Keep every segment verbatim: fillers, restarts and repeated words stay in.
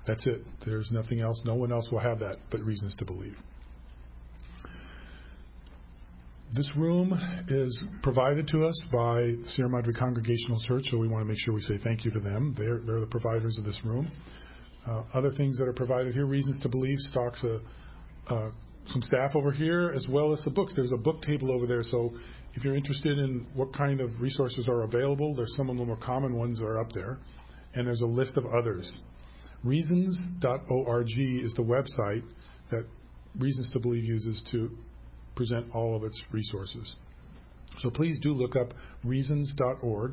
That's it. There's nothing else. No one else will have that but reasons to believe. This room is provided to us by the Sierra Madre Congregational Church, so we want to make sure we say thank you to them. They're, they're the providers of this room. Uh, other things that are provided here, Reasons to Believe stocks a, uh, some staff over here as well as the books. There's a book table over there, so if you're interested in what kind of resources are available, there's some of the more common ones that are up there, and there's a list of others. Reasons dot org is the website that Reasons to Believe uses to present all of its resources. So please do look up reasons dot org.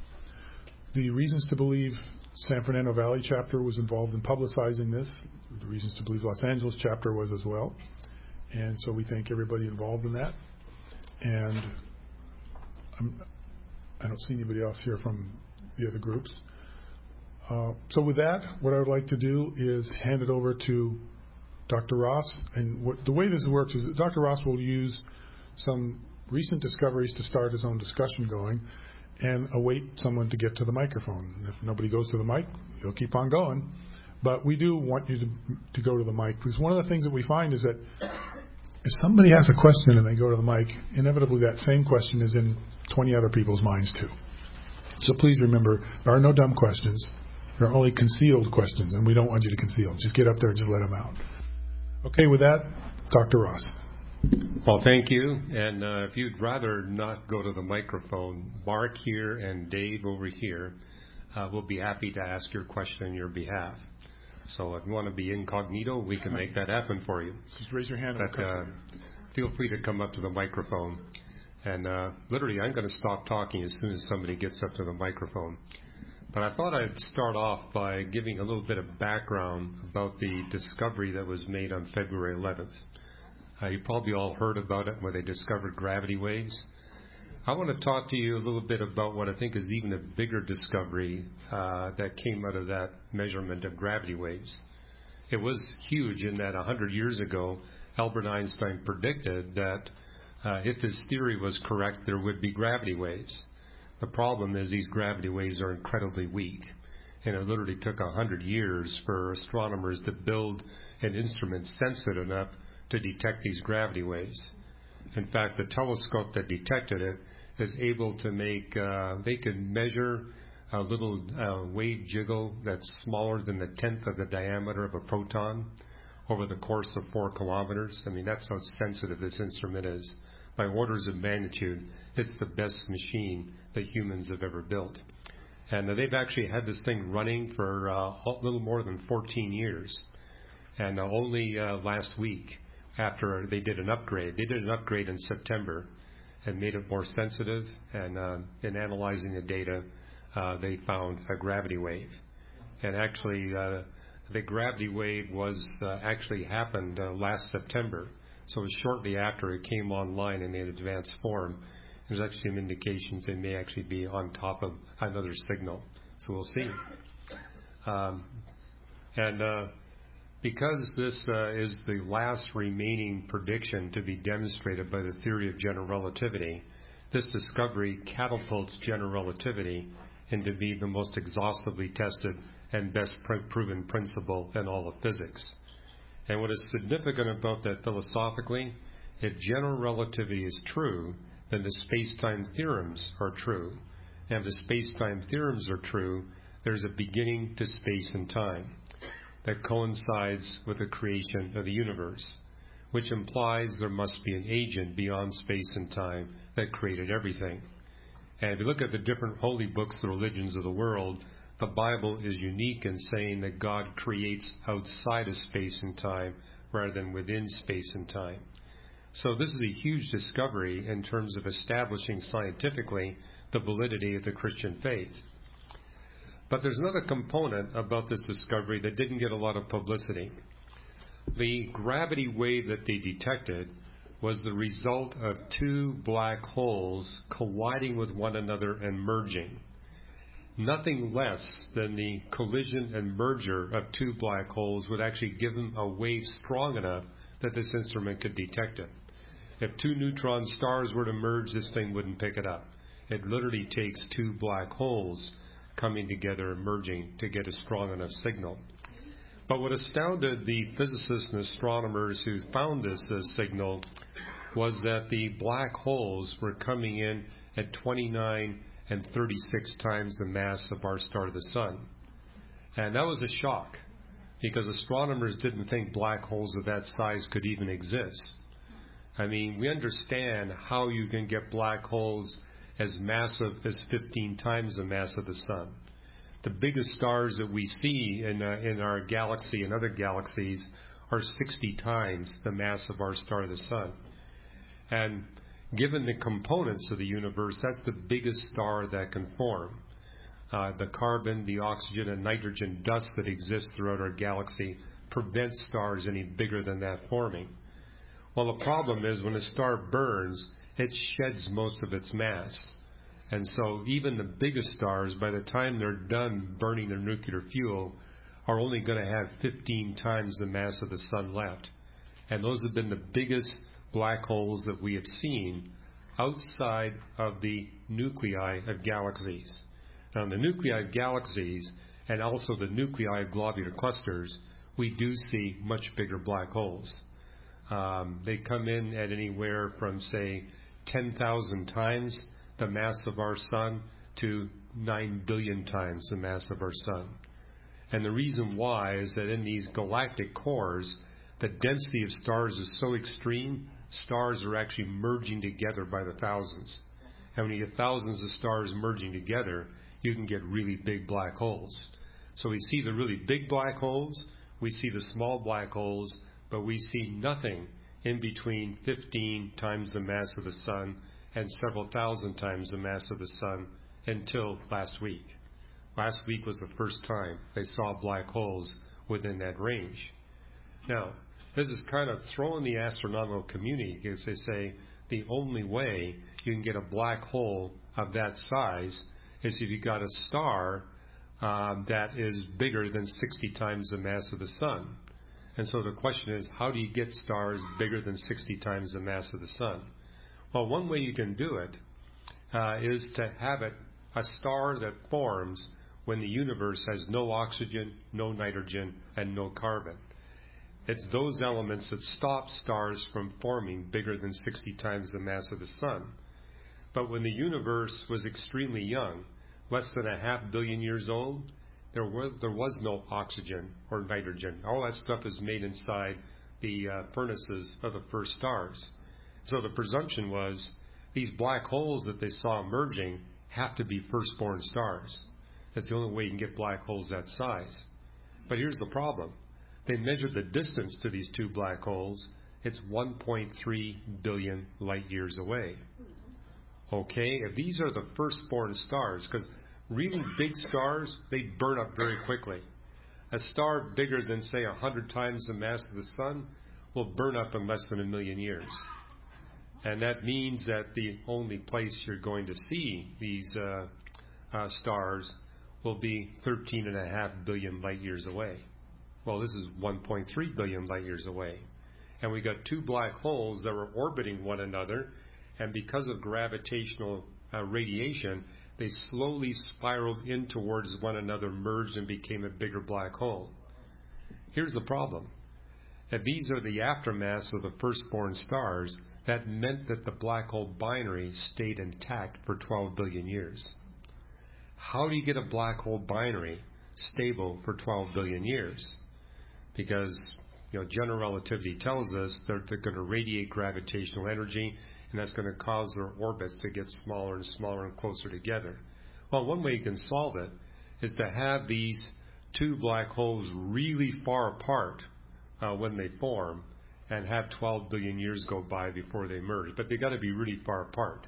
The Reasons to Believe San Fernando Valley chapter was involved in publicizing this. The Reasons to Believe Los Angeles chapter was as well. And so we thank everybody involved in that. And I'm, I don't see anybody else here from the other groups. Uh, so with that, what I would like to do is hand it over to Doctor Ross. And what, the way this works is that Doctor Ross will use some recent discoveries to start his own discussion going and await someone to get to the microphone. And if nobody goes to the mic, he'll keep on going. But we do want you to, to go to the mic, because one of the things that we find is that if somebody has a question and they go to the mic, inevitably that same question is in twenty other people's minds too. So please remember, there are no dumb questions. There are only concealed questions, and we don't want you to conceal. Just get up there and just let them out. Okay, with that, Doctor Ross. Well, thank you. And uh, if you'd rather not go to the microphone, Mark here and Dave over here uh, will be happy to ask your question on your behalf. So if you want to be incognito, we can make that happen for you. Just raise your hand. But uh, feel free to come up to the microphone. And uh, literally, I'm going to stop talking as soon as somebody gets up to the microphone. But I thought I'd start off by giving a little bit of background about the discovery that was made on February eleventh. Uh, you probably all heard about it where they discovered gravity waves. I want to talk to you a little bit about what I think is even a bigger discovery uh, that came out of that measurement of gravity waves. It was huge in that one hundred years ago, Albert Einstein predicted that uh, if his theory was correct, there would be gravity waves. The problem is these gravity waves are incredibly weak, and it literally took one hundred years for astronomers to build an instrument sensitive enough to detect these gravity waves. In fact, the telescope that detected it is able to make, uh, they can measure a little uh, wave jiggle that's smaller than the tenth of the diameter of a proton over the course of four kilometers. I mean, that's how sensitive this instrument is. By orders of magnitude, it's the best machine that humans have ever built. And uh, they've actually had this thing running for uh, a little more than fourteen years. And uh, only uh, last week, after they did an upgrade, they did an upgrade in September and made it more sensitive. And uh, in analyzing the data, uh, they found a gravity wave. And actually, uh, the gravity wave was uh, actually happened uh, last September. So it was shortly after it came online in an advanced form. There's actually some indications they may actually be on top of another signal. So we'll see. Um, and uh, because this uh, is the last remaining prediction to be demonstrated by the theory of general relativity, this discovery catapults general relativity into being the most exhaustively tested and best pr- proven principle in all of physics. And what is significant about that philosophically, if general relativity is true, then the space-time theorems are true. And if the space-time theorems are true, there's a beginning to space and time that coincides with the creation of the universe, which implies there must be an agent beyond space and time that created everything. And if you look at the different holy books, the religions of the world, the Bible is unique in saying that God creates outside of space and time rather than within space and time. So this is a huge discovery in terms of establishing scientifically the validity of the Christian faith. But there's another component about this discovery that didn't get a lot of publicity. The gravity wave that they detected was the result of two black holes colliding with one another and merging. Nothing less than the collision and merger of two black holes would actually give them a wave strong enough that this instrument could detect it. If two neutron stars were to merge, this thing wouldn't pick it up. It literally takes two black holes coming together and merging to get a strong enough signal. But what astounded the physicists and astronomers who found this uh, signal was that the black holes were coming in at twenty-nine and thirty-six times the mass of our star, the Sun. And that was a shock, because astronomers didn't think black holes of that size could even exist. I mean, we understand how you can get black holes as massive as fifteen times the mass of the Sun. The biggest stars that we see in, uh, in our galaxy and other galaxies are sixty times the mass of our star, the Sun. And given the components of the universe, that's the biggest star that can form. Uh, the carbon, the oxygen, and nitrogen dust that exists throughout our galaxy prevents stars any bigger than that forming. Well, the problem is when a star burns, it sheds most of its mass. And so even the biggest stars, by the time they're done burning their nuclear fuel, are only going to have fifteen times the mass of the Sun left. And those have been the biggest black holes that we have seen outside of the nuclei of galaxies. Now, in the nuclei of galaxies and also the nuclei of globular clusters, we do see much bigger black holes. Um, they come in at anywhere from, say, ten thousand times the mass of our Sun to nine billion times the mass of our Sun. And the reason why is that in these galactic cores, the density of stars is so extreme, stars are actually merging together by the thousands. And when you get thousands of stars merging together, you can get really big black holes. So we see the really big black holes, we see the small black holes, but we see nothing in between fifteen times the mass of the Sun and several thousand times the mass of the Sun until last week. Last week was the first time they saw black holes within that range. Now, this is kind of throwing the astronomical community, because they say the only way you can get a black hole of that size is if you've got a star um, that is bigger than sixty times the mass of the Sun. And so the question is, how do you get stars bigger than sixty times the mass of the Sun? Well, one way you can do it uh, is to have it a star that forms when the universe has no oxygen, no nitrogen, and no carbon. It's those elements that stop stars from forming bigger than sixty times the mass of the Sun. But when the universe was extremely young, less than a half billion years old, there was, there was no oxygen or nitrogen. All that stuff is made inside the uh, furnaces of the first stars. So the presumption was these black holes that they saw emerging have to be firstborn stars. That's the only way you can get black holes that size. But here's the problem. They measured the distance to these two black holes. It's one point three billion light years away. Okay, if these are the firstborn stars, because really big stars, they burn up very quickly. A star bigger than, say, one hundred times the mass of the Sun will burn up in less than a million years. And that means that the only place you're going to see these uh, uh, stars will be thirteen and a half billion light years away. Well, this is one point three billion light years away. And we got two black holes that were orbiting one another, and because of gravitational uh, radiation, they slowly spiraled in towards one another, merged, and became a bigger black hole. Here's the problem. If these are the aftermaths of the firstborn stars, that meant that the black hole binary stayed intact for twelve billion years. How do you get a black hole binary stable for twelve billion years? Because, you know, general relativity tells us that they're going to radiate gravitational energy, and that's going to cause their orbits to get smaller and smaller and closer together. Well, one way you can solve it is to have these two black holes really far apart uh, when they form, and have twelve billion years go by before they merge. But they've got to be really far apart.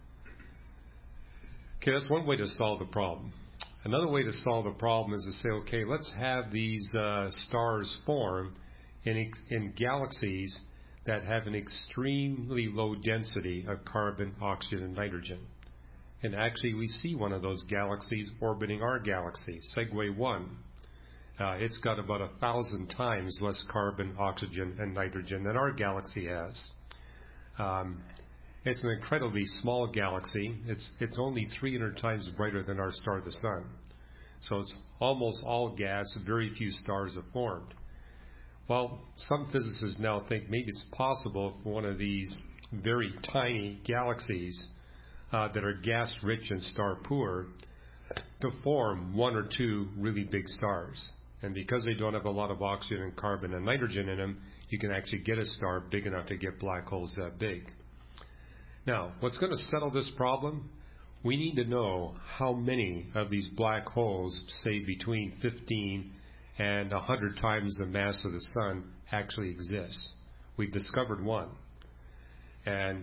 Okay, that's one way to solve the problem. Another way to solve the problem is to say, okay, let's have these uh, stars form in, in galaxies that have an extremely low density of carbon, oxygen, and nitrogen. And actually, we see one of those galaxies orbiting our galaxy, Segway one. Uh, it's got about a thousand times less carbon, oxygen, and nitrogen than our galaxy has. Um, it's an incredibly small galaxy. It's, it's only three hundred times brighter than our star, the Sun. So it's almost all gas, very few stars have formed. Well, some physicists now think maybe it's possible for one of these very tiny galaxies uh, that are gas-rich and star-poor to form one or two really big stars. And because they don't have a lot of oxygen and carbon and nitrogen in them, you can actually get a star big enough to get black holes that big. Now, what's going to settle this problem? We need to know how many of these black holes, say between fifteen and one hundred times the mass of the sun, actually exists. We've discovered one. And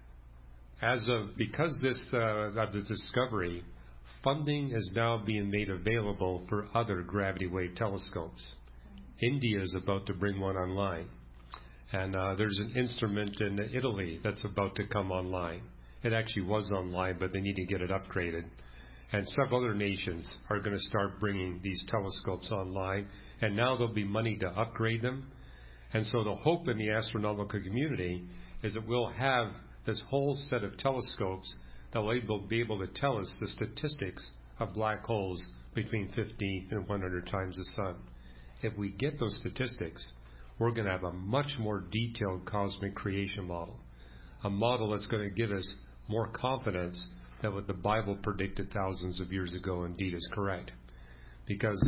as of, because this, uh, of the discovery, funding is now being made available for other gravity wave telescopes. India is about to bring one online. And uh, there's an instrument in Italy that's about to come online. It actually was online, but they need to get it upgraded. And several other nations are going to start bringing these telescopes online. And now there'll be money to upgrade them. And so the hope in the astronomical community is that we'll have this whole set of telescopes that will be able to tell us the statistics of black holes between fifty and one hundred times the sun. If we get those statistics, we're going to have a much more detailed cosmic creation model, a model that's going to give us more confidence that what the Bible predicted thousands of years ago indeed is correct. Because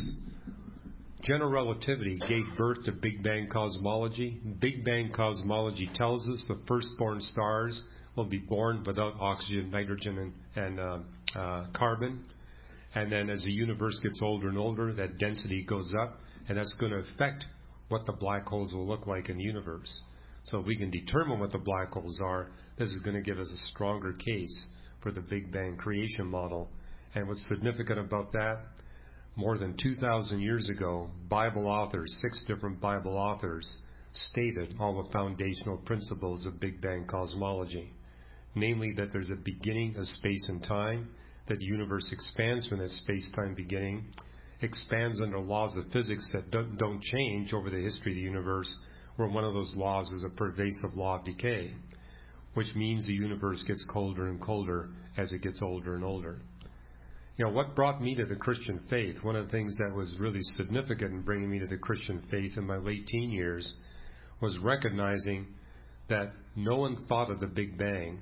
general relativity gave birth to Big Bang cosmology. Big Bang cosmology tells us the firstborn stars will be born without oxygen, nitrogen, and, and uh, uh, carbon. And then as the universe gets older and older, that density goes up, and that's going to affect what the black holes will look like in the universe. So if we can determine what the black holes are, this is going to give us a stronger case for the Big Bang creation model. And what's significant about that, more than two thousand years ago, Bible authors, six different Bible authors, stated all the foundational principles of Big Bang cosmology. Namely, that there's a beginning of space and time, that the universe expands from that space-time beginning, expands under laws of physics that don't, don't change over the history of the universe, where one of those laws is a pervasive law of decay, which means the universe gets colder and colder as it gets older and older. You know, what brought me to the Christian faith, one of the things that was really significant in bringing me to the Christian faith in my late teen years, was recognizing that no one thought of the Big Bang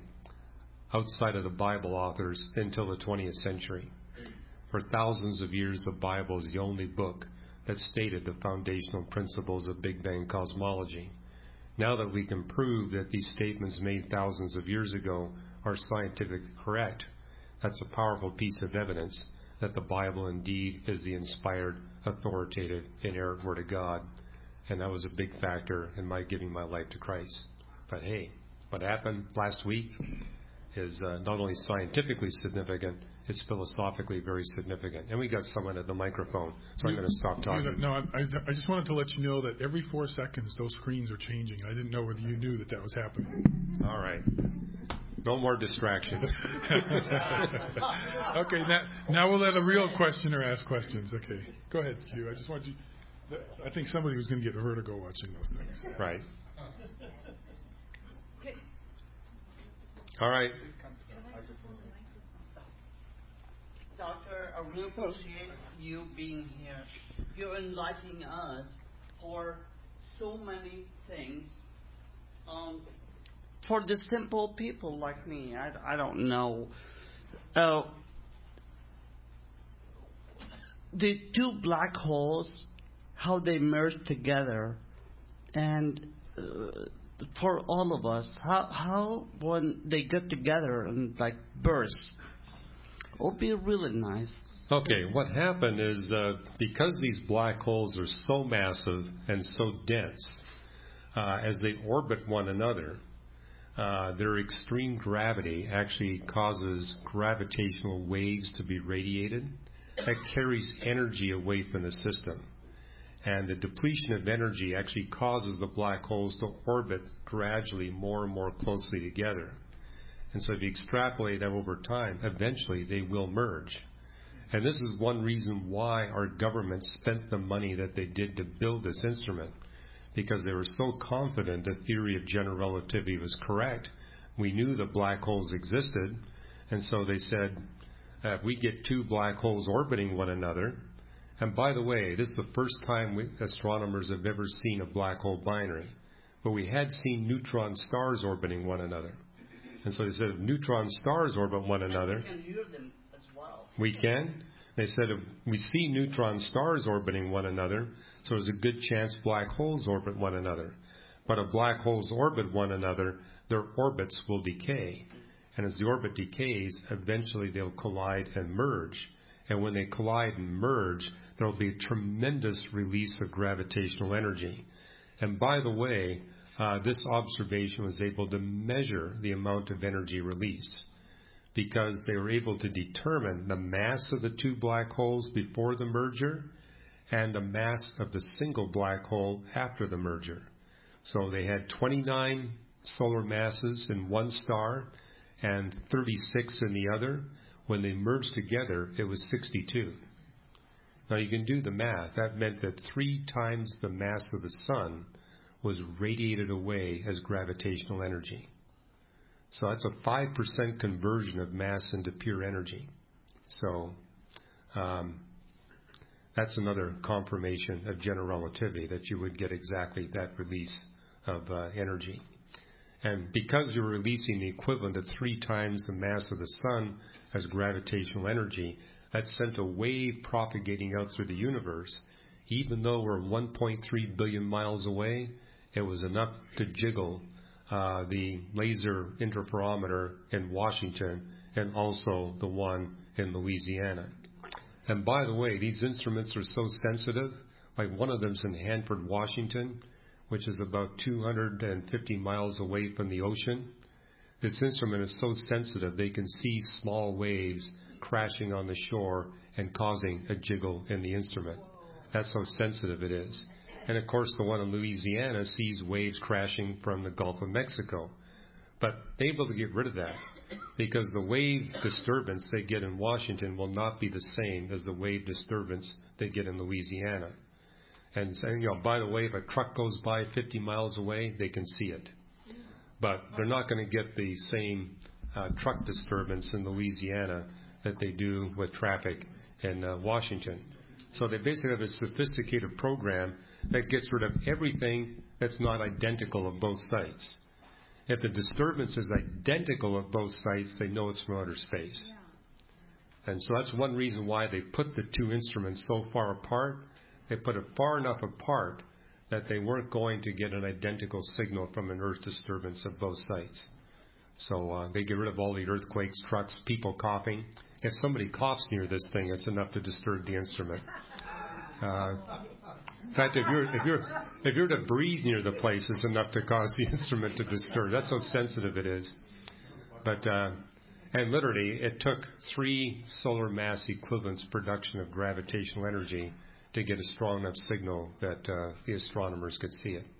outside of the Bible authors until the twentieth century. For thousands of years, the Bible is the only book that stated the foundational principles of Big Bang cosmology. Now that we can prove that these statements made thousands of years ago are scientifically correct, that's a powerful piece of evidence that the Bible indeed is the inspired, authoritative, inerrant Word of God. And that was a big factor in my giving my life to Christ. But hey, what happened last week is uh, not only scientifically significant, it's philosophically very significant. And we got someone at the microphone, so I'm going to stop talking. No, I, I just wanted to let you know that every four seconds those screens are changing. I didn't know whether you knew that that was happening. All right. No more distractions. Okay, now, now we'll let a real questioner ask questions. Okay, go ahead, Q. I just want you. I think somebody was going to get vertigo watching those things. Right. All right. Doctor, I really appreciate you being here. You're enlightening us for so many things. Um, for the simple people like me, I, I don't know. Uh, the two black holes, how they merge together, and uh, for all of us, how how when they get together and like burst, it would be really nice. Okay, what happened is uh, because these black holes are so massive and so dense, uh, as they orbit one another, uh, their extreme gravity actually causes gravitational waves to be radiated. That carries energy away from the system. And the depletion of energy actually causes the black holes to orbit gradually more and more closely together. And so if you extrapolate that over time, eventually they will merge. And this is one reason why our government spent the money that they did to build this instrument, because they were so confident the theory of general relativity was correct. We knew that black holes existed, and so they said, Uh, if we get two black holes orbiting one another, and by the way, this is the first time we, astronomers have ever seen a black hole binary, but we had seen neutron stars orbiting one another. And so they said if neutron stars orbit one another, we can hear them as well. We can. They said if we see neutron stars orbiting one another, so there's a good chance black holes orbit one another. But if black holes orbit one another, their orbits will decay. And as the orbit decays, eventually they'll collide and merge. And when they collide and merge, there will be a tremendous release of gravitational energy. And by the way, uh, this observation was able to measure the amount of energy released, because they were able to determine the mass of the two black holes before the merger and the mass of the single black hole after the merger. So they had twenty-nine solar masses in one star and thirty-six in the other. When they merged together, it was sixty-two. Now you can do the math. That meant that three times the mass of the sun was radiated away as gravitational energy. So that's a five percent conversion of mass into pure energy. So um, that's another confirmation of general relativity, that you would get exactly that release of uh, energy. And because you're releasing the equivalent of three times the mass of the sun as gravitational energy, that sent a wave propagating out through the universe. Even though we're one point three billion miles away, it was enough to jiggle Uh, the laser interferometer in Washington and also the one in Louisiana. And by the way, these instruments are so sensitive. Like one of them's in Hanford, Washington, which is about two hundred fifty miles away from the ocean. This instrument is so sensitive they can see small waves crashing on the shore and causing a jiggle in the instrument. That's how sensitive it is. And of course, the one in Louisiana sees waves crashing from the Gulf of Mexico. But they're able to get rid of that, because the wave disturbance they get in Washington will not be the same as the wave disturbance they get in Louisiana. And, and you know, by the way, if a truck goes by fifty miles away, they can see it. But they're not going to get the same uh, truck disturbance in Louisiana that they do with traffic in uh, Washington. So they basically have a sophisticated program that gets rid of everything that's not identical at both sites. If the disturbance is identical at both sites, they know it's from outer space. Yeah. And so that's one reason why they put the two instruments so far apart. They put it far enough apart that they weren't going to get an identical signal from an Earth disturbance at both sites. So uh, they get rid of all the earthquakes, trucks, people coughing. If somebody coughs near this thing, it's enough to disturb the instrument. Uh, in fact, if you're if you're if you're to breathe near the place, it's enough to cause the instrument to disturb. That's how sensitive it is. But uh, and literally, it took three solar mass equivalents production of gravitational energy to get a strong enough signal that uh, the astronomers could see it.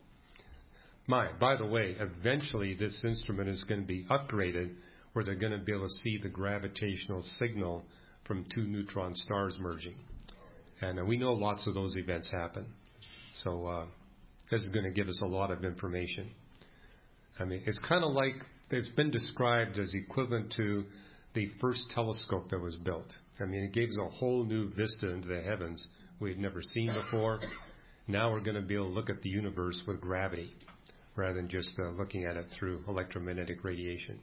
My, by the way, eventually this instrument is going to be upgraded, where they're going to be able to see the gravitational signal from two neutron stars merging. And uh, we know lots of those events happen. So uh, this is going to give us a lot of information. I mean, it's kind of like it's been described as equivalent to the first telescope that was built. I mean, it gave us a whole new vista into the heavens we had never seen before. Now we're going to be able to look at the universe with gravity rather than just uh, looking at it through electromagnetic radiation.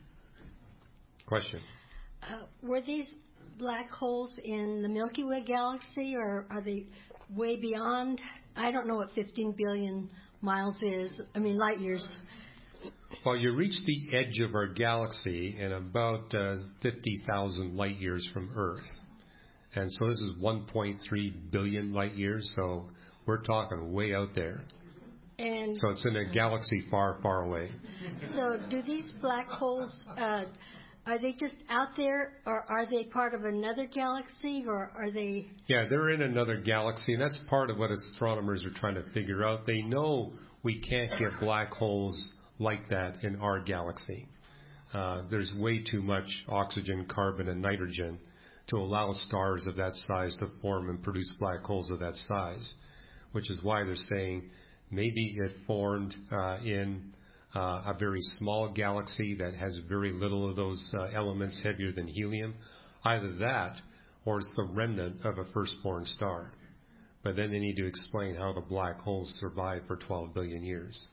Question? Uh, were these black holes in the Milky Way galaxy, or are they way beyond? I don't know what fifteen billion miles is. I mean, light years. Well, you reach the edge of our galaxy in about uh, fifty thousand light years from Earth. And so this is one point three billion light years, so we're talking way out there. And so it's in a galaxy far, far away. So do these black holes, uh, are they just out there, or are they part of another galaxy, or are they... Yeah, they're in another galaxy, and that's part of what astronomers are trying to figure out. They know we can't get black holes like that in our galaxy. Uh, there's way too much oxygen, carbon, and nitrogen to allow stars of that size to form and produce black holes of that size, which is why they're saying maybe it formed uh, in uh, a very small galaxy that has very little of those uh, elements heavier than helium. Either that, or it's the remnant of a firstborn star. But then they need to explain how the black holes survived for twelve billion years.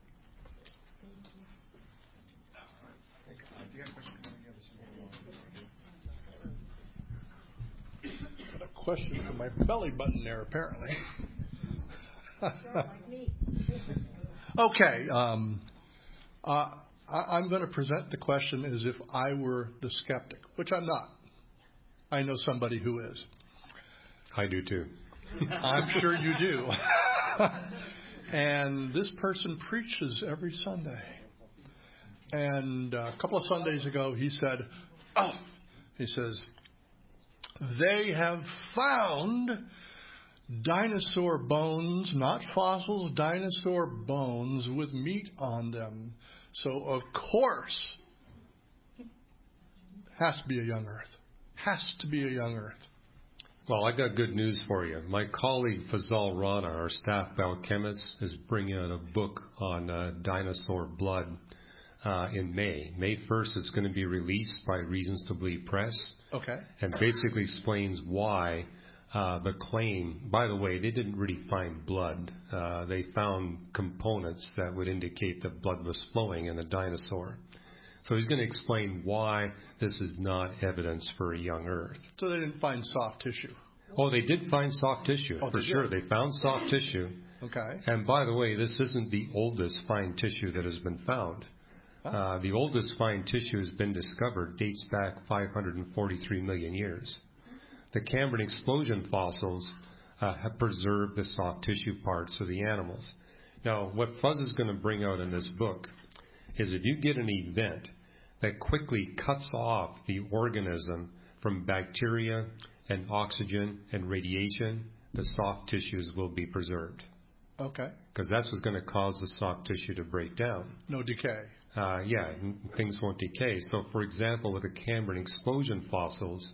Got a question for my belly button there, apparently. Okay. Um, uh, I, I'm going to present the question as if I were the skeptic, which I'm not. I know somebody who is. I do too. I'm sure you do. And this person preaches every Sunday. And a couple of Sundays ago, he said, oh, he says, they have found dinosaur bones, not fossils, dinosaur bones with meat on them. So, of course, has to be a young Earth. Has to be a young Earth. Well, I got good news for you. My colleague Fazal Rana, our staff biochemist, is bringing out a book on uh, dinosaur blood uh, in May. May first is going to be released by Reasons to Believe Press. Okay. And basically explains why uh, the claim, by the way, they didn't really find blood. Uh, they found components that would indicate that blood was flowing in the dinosaur. So he's going to explain why this is not evidence for a young Earth. So they didn't find soft tissue. Oh, they did find soft tissue, oh, for sure. They found soft tissue. Okay. And by the way, this isn't the oldest fine tissue that has been found. Oh. Uh, the oldest fine tissue has been discovered, dates back five hundred forty-three million years. The Cambrian explosion fossils uh, have preserved the soft tissue parts of the animals. Now, what Fuzz is going to bring out in this book is if you get an event that quickly cuts off the organism from bacteria and oxygen and radiation, the soft tissues will be preserved. Okay. Because that's what's going to cause the soft tissue to break down. No decay. Uh, yeah, things won't decay. So, for example, with the Cambrian explosion fossils,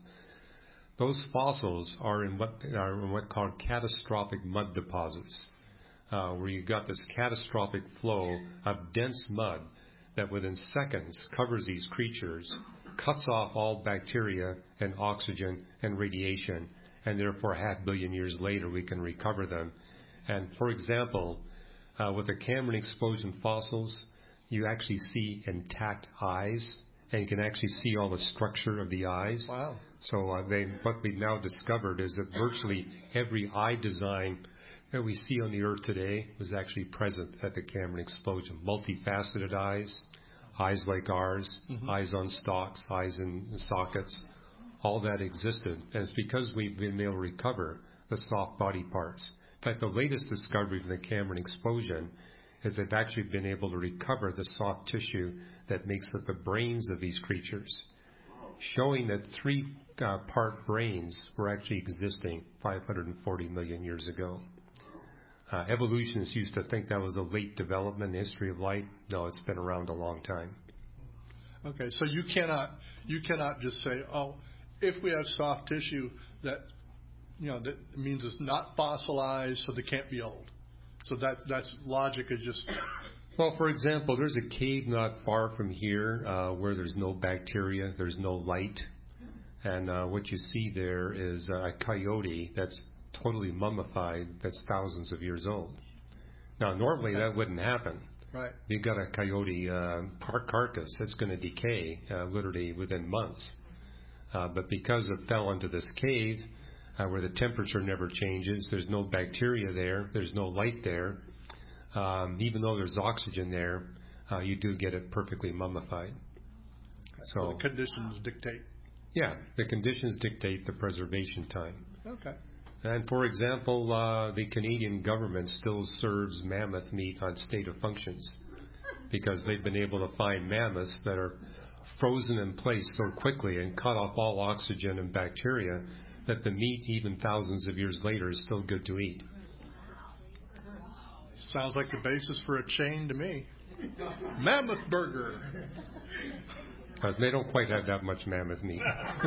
those fossils are in what are in what called catastrophic mud deposits, uh, where you got this catastrophic flow of dense mud that within seconds covers these creatures, cuts off all bacteria and oxygen and radiation, and therefore half a billion years later we can recover them. And for example, uh, with the Cambrian explosion fossils, you actually see intact eyes, and you can actually see all the structure of the eyes. Wow. So uh, they, what we've now discovered is that virtually every eye design that we see on the Earth today was actually present at the Cambrian explosion. Multifaceted eyes, eyes like ours, mm-hmm. eyes on stalks, eyes in sockets, all that existed. And it's because we've been able to recover the soft body parts. In fact, the latest discovery from the Cambrian explosion is they've actually been able to recover the soft tissue that makes up the brains of these creatures, showing that three uh, part brains were actually existing five hundred forty million years ago. Uh, evolutionists used to think that was a late development in the history of light. No, it's been around a long time. Okay, so you cannot you cannot just say, oh, if we have soft tissue, that you know that means it's not fossilized, so they can't be old. So that's that's logic is just. Well, for example, there's a cave not far from here uh, where there's no bacteria, there's no light, and uh, what you see there is a coyote that's totally mummified, that's thousands of years old. Now, normally that wouldn't happen. Right. You've got a coyote uh, car- carcass that's going to decay uh, literally within months. Uh, but because it fell into this cave uh, where the temperature never changes, there's no bacteria there, there's no light there, um, even though there's oxygen there, uh, you do get it perfectly mummified. So, so the conditions dictate. Yeah, the conditions dictate the preservation time. Okay. And for example, uh, the Canadian government still serves mammoth meat on state of functions because they've been able to find mammoths that are frozen in place so quickly and cut off all oxygen and bacteria that the meat, even thousands of years later, is still good to eat. Sounds like the basis for a chain to me. Mammoth burger. Uh, they don't quite have that much mammoth meat.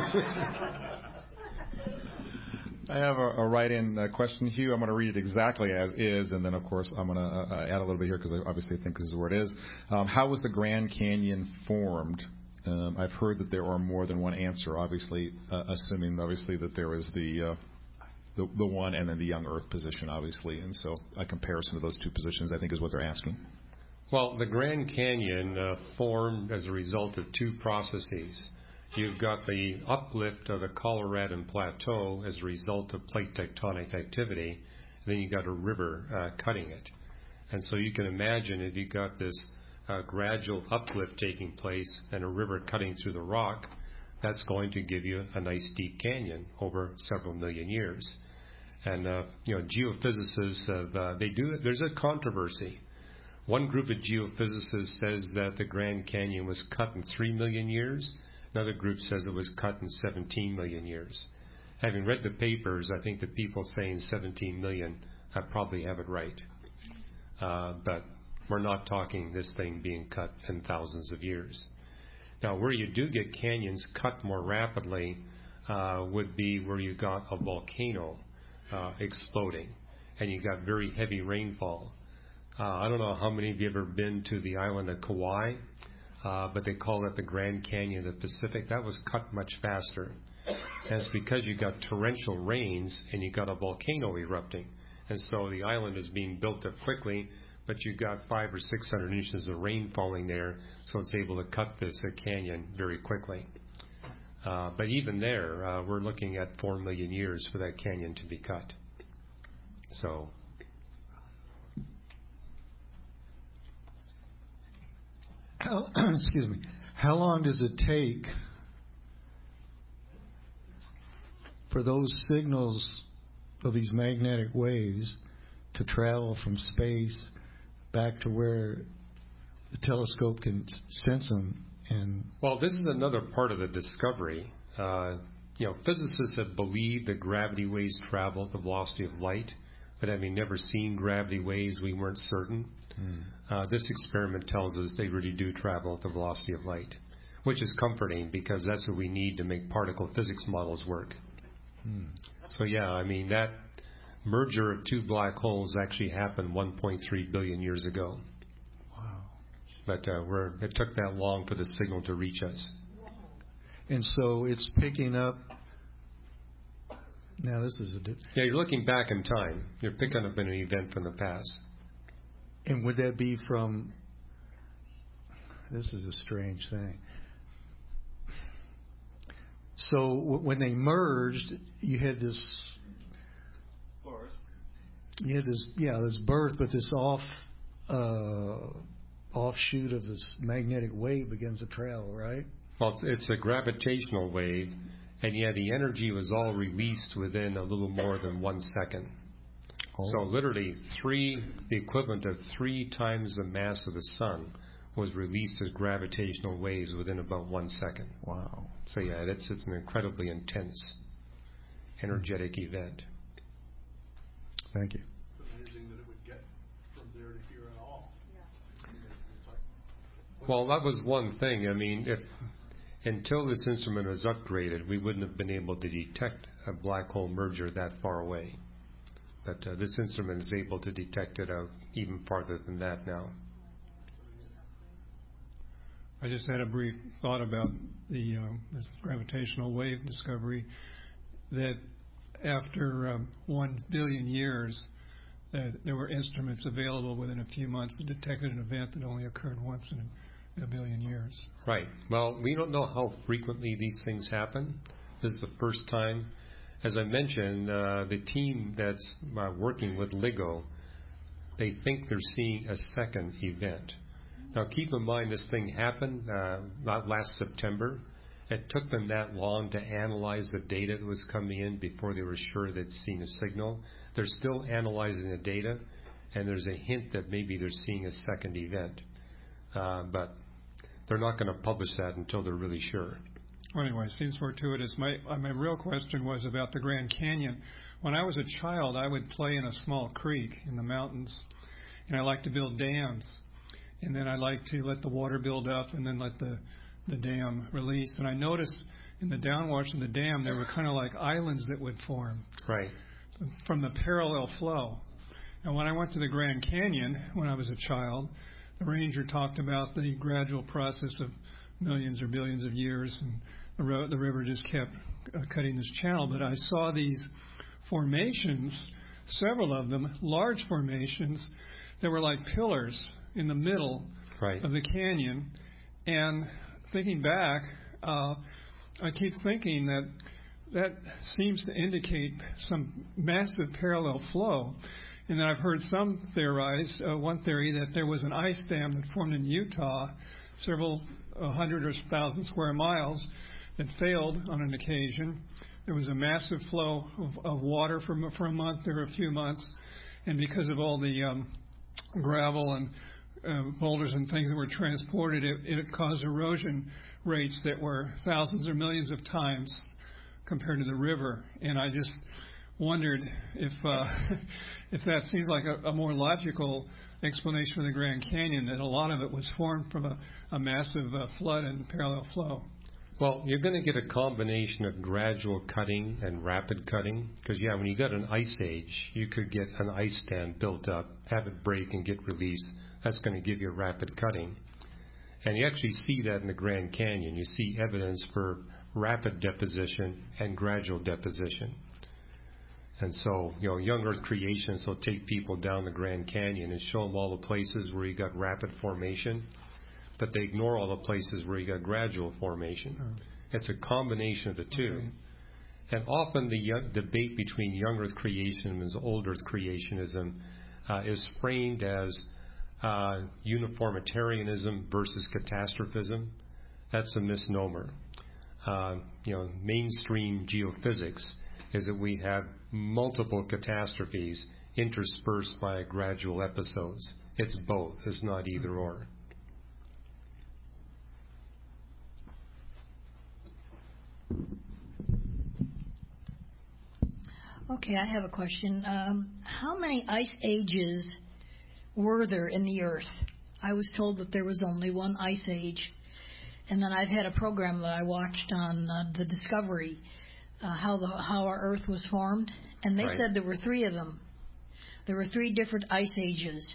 I have a, a write-in uh, question, Hugh. I'm going to read it exactly as is, and then, of course, I'm going to uh, add a little bit here because I obviously think this is where it is. Um, how was the Grand Canyon formed, Um, I've heard that there are more than one answer, obviously, uh, assuming, obviously, that there is the, uh, the the one and then the young Earth position, obviously. And so a comparison of those two positions, I think, is what they're asking. Well, the Grand Canyon uh, formed as a result of two processes. You've got the uplift of the Coloradan Plateau as a result of plate tectonic activity, and then you've got a river uh, cutting it. And so you can imagine if you've got this uh, gradual uplift taking place and a river cutting through the rock, that's going to give you a nice deep canyon over several million years. And, uh, you know, geophysicists, have, uh, they do, there's a controversy. One group of geophysicists says that the Grand Canyon was cut in three million years. Another group says it was cut in seventeen million years. Having read the papers, I think the people saying seventeen million uh, probably have it right. Uh, but we're not talking this thing being cut in thousands of years. Now, where you do get canyons cut more rapidly uh, would be where you got a volcano uh, exploding and you got very heavy rainfall. Uh, I don't know how many of you have ever been to the island of Kauai, uh, but they call it the Grand Canyon of the Pacific. That was cut much faster. And it's because you got torrential rains and you got a volcano erupting. And so the island is being built up quickly, but you got five or six hundred inches of rain falling there, so it's able to cut this uh, canyon very quickly. Uh, but even there, uh, we're looking at four million years for that canyon to be cut. So... How, excuse me. How long does it take for those signals of these magnetic waves to travel from space back to where the telescope can sense them? And well, this is another part of the discovery. Uh, you know, physicists have believed that gravity waves travel at the velocity of light, but having never seen gravity waves, we weren't certain. Mm. Uh, this experiment tells us they really do travel at the velocity of light, which is comforting because that's what we need to make particle physics models work. Mm. So, yeah, I mean, that merger of two black holes actually happened one point three billion years ago. Wow. But uh, we're, it took that long for the signal to reach us. And so it's picking up. Now, this is a. Di- yeah, you're looking back in time. You're picking up an event from the past. And would that be from, this is a strange thing. So w- when they merged, you had this, birth. You had this, yeah, this birth, but this off, uh, offshoot of this magnetic wave begins to travel, right? Well, it's, it's a gravitational wave, and yeah, the energy was all released within a little more than one second. So literally three, the equivalent of three times the mass of the sun was released as gravitational waves within about one second. Wow. So yeah, it's, it's an incredibly intense, energetic event. Thank you. Amazing that it would get from there to here at all. Well, that was one thing. I mean, if until this instrument was upgraded, we wouldn't have been able to detect a black hole merger that far away. But uh, this instrument is able to detect it out even farther than that now. I just had a brief thought about the uh, this gravitational wave discovery, that after um, one billion years, uh, there were instruments available within a few months that detected an event that only occurred once in a, a billion years. Right. Well, we don't know how frequently these things happen. This is the first time. As I mentioned, uh, the team that's uh, working with LIGO, they think they're seeing a second event. Now, keep in mind this thing happened uh, not last September. It took them that long to analyze the data that was coming in before they were sure they'd seen a signal. They're still analyzing the data, and there's a hint that maybe they're seeing a second event. Uh, but they're not going to publish that until they're really sure. Well, anyway, seems fortuitous. My my real question was about the Grand Canyon. When I was a child, I would play in a small creek in the mountains, and I liked to build dams. And then I liked to let the water build up and then let the, the dam release. And I noticed in the downwash of the dam, there were kind of like islands that would form. Right. From the parallel flow. And when I went to the Grand Canyon when I was a child, the ranger talked about the gradual process of millions or billions of years, and the, ro- the river just kept uh, cutting this channel. But I saw these formations, several of them, large formations that were like pillars in the middle Right. of the canyon. And thinking back, uh, I keep thinking that that seems to indicate some massive parallel flow. And then I've heard some theorize, uh, one theory, that there was an ice dam that formed in Utah, several uh, hundred or thousand square miles, that failed on an occasion. There was a massive flow of, of water for, for a month or a few months, and because of all the um, gravel and uh, boulders and things that were transported, it, it caused erosion rates that were thousands or millions of times compared to the river. And I just wondered if uh, if that seems like a, a more logical explanation for the Grand Canyon, that a lot of it was formed from a, a massive uh, flood and parallel flow. Well, you're going to get a combination of gradual cutting and rapid cutting. Because, yeah, when you got an ice age, you could get an ice dam built up, have it break and get released. That's going to give you rapid cutting. And you actually see that in the Grand Canyon. You see evidence for rapid deposition and gradual deposition. And so, you know, young Earth creationists will take people down the Grand Canyon and show them all the places where you got rapid formation, but they ignore all the places where you got gradual formation. Oh. It's a combination of the two. Okay. And often the young, debate between young Earth creationism and old Earth creationism uh, is framed as uh, uniformitarianism versus catastrophism. That's a misnomer. Uh, you know, mainstream geophysics is that we have multiple catastrophes interspersed by gradual episodes. It's both. It's not either or. Okay, I have a question. Um, how many ice ages were there in the Earth? I was told that there was only one ice age. And then I've had a program that I watched on uh, the Discovery, uh, how the how our Earth was formed, and they right. said there were three of them. There were three different ice ages.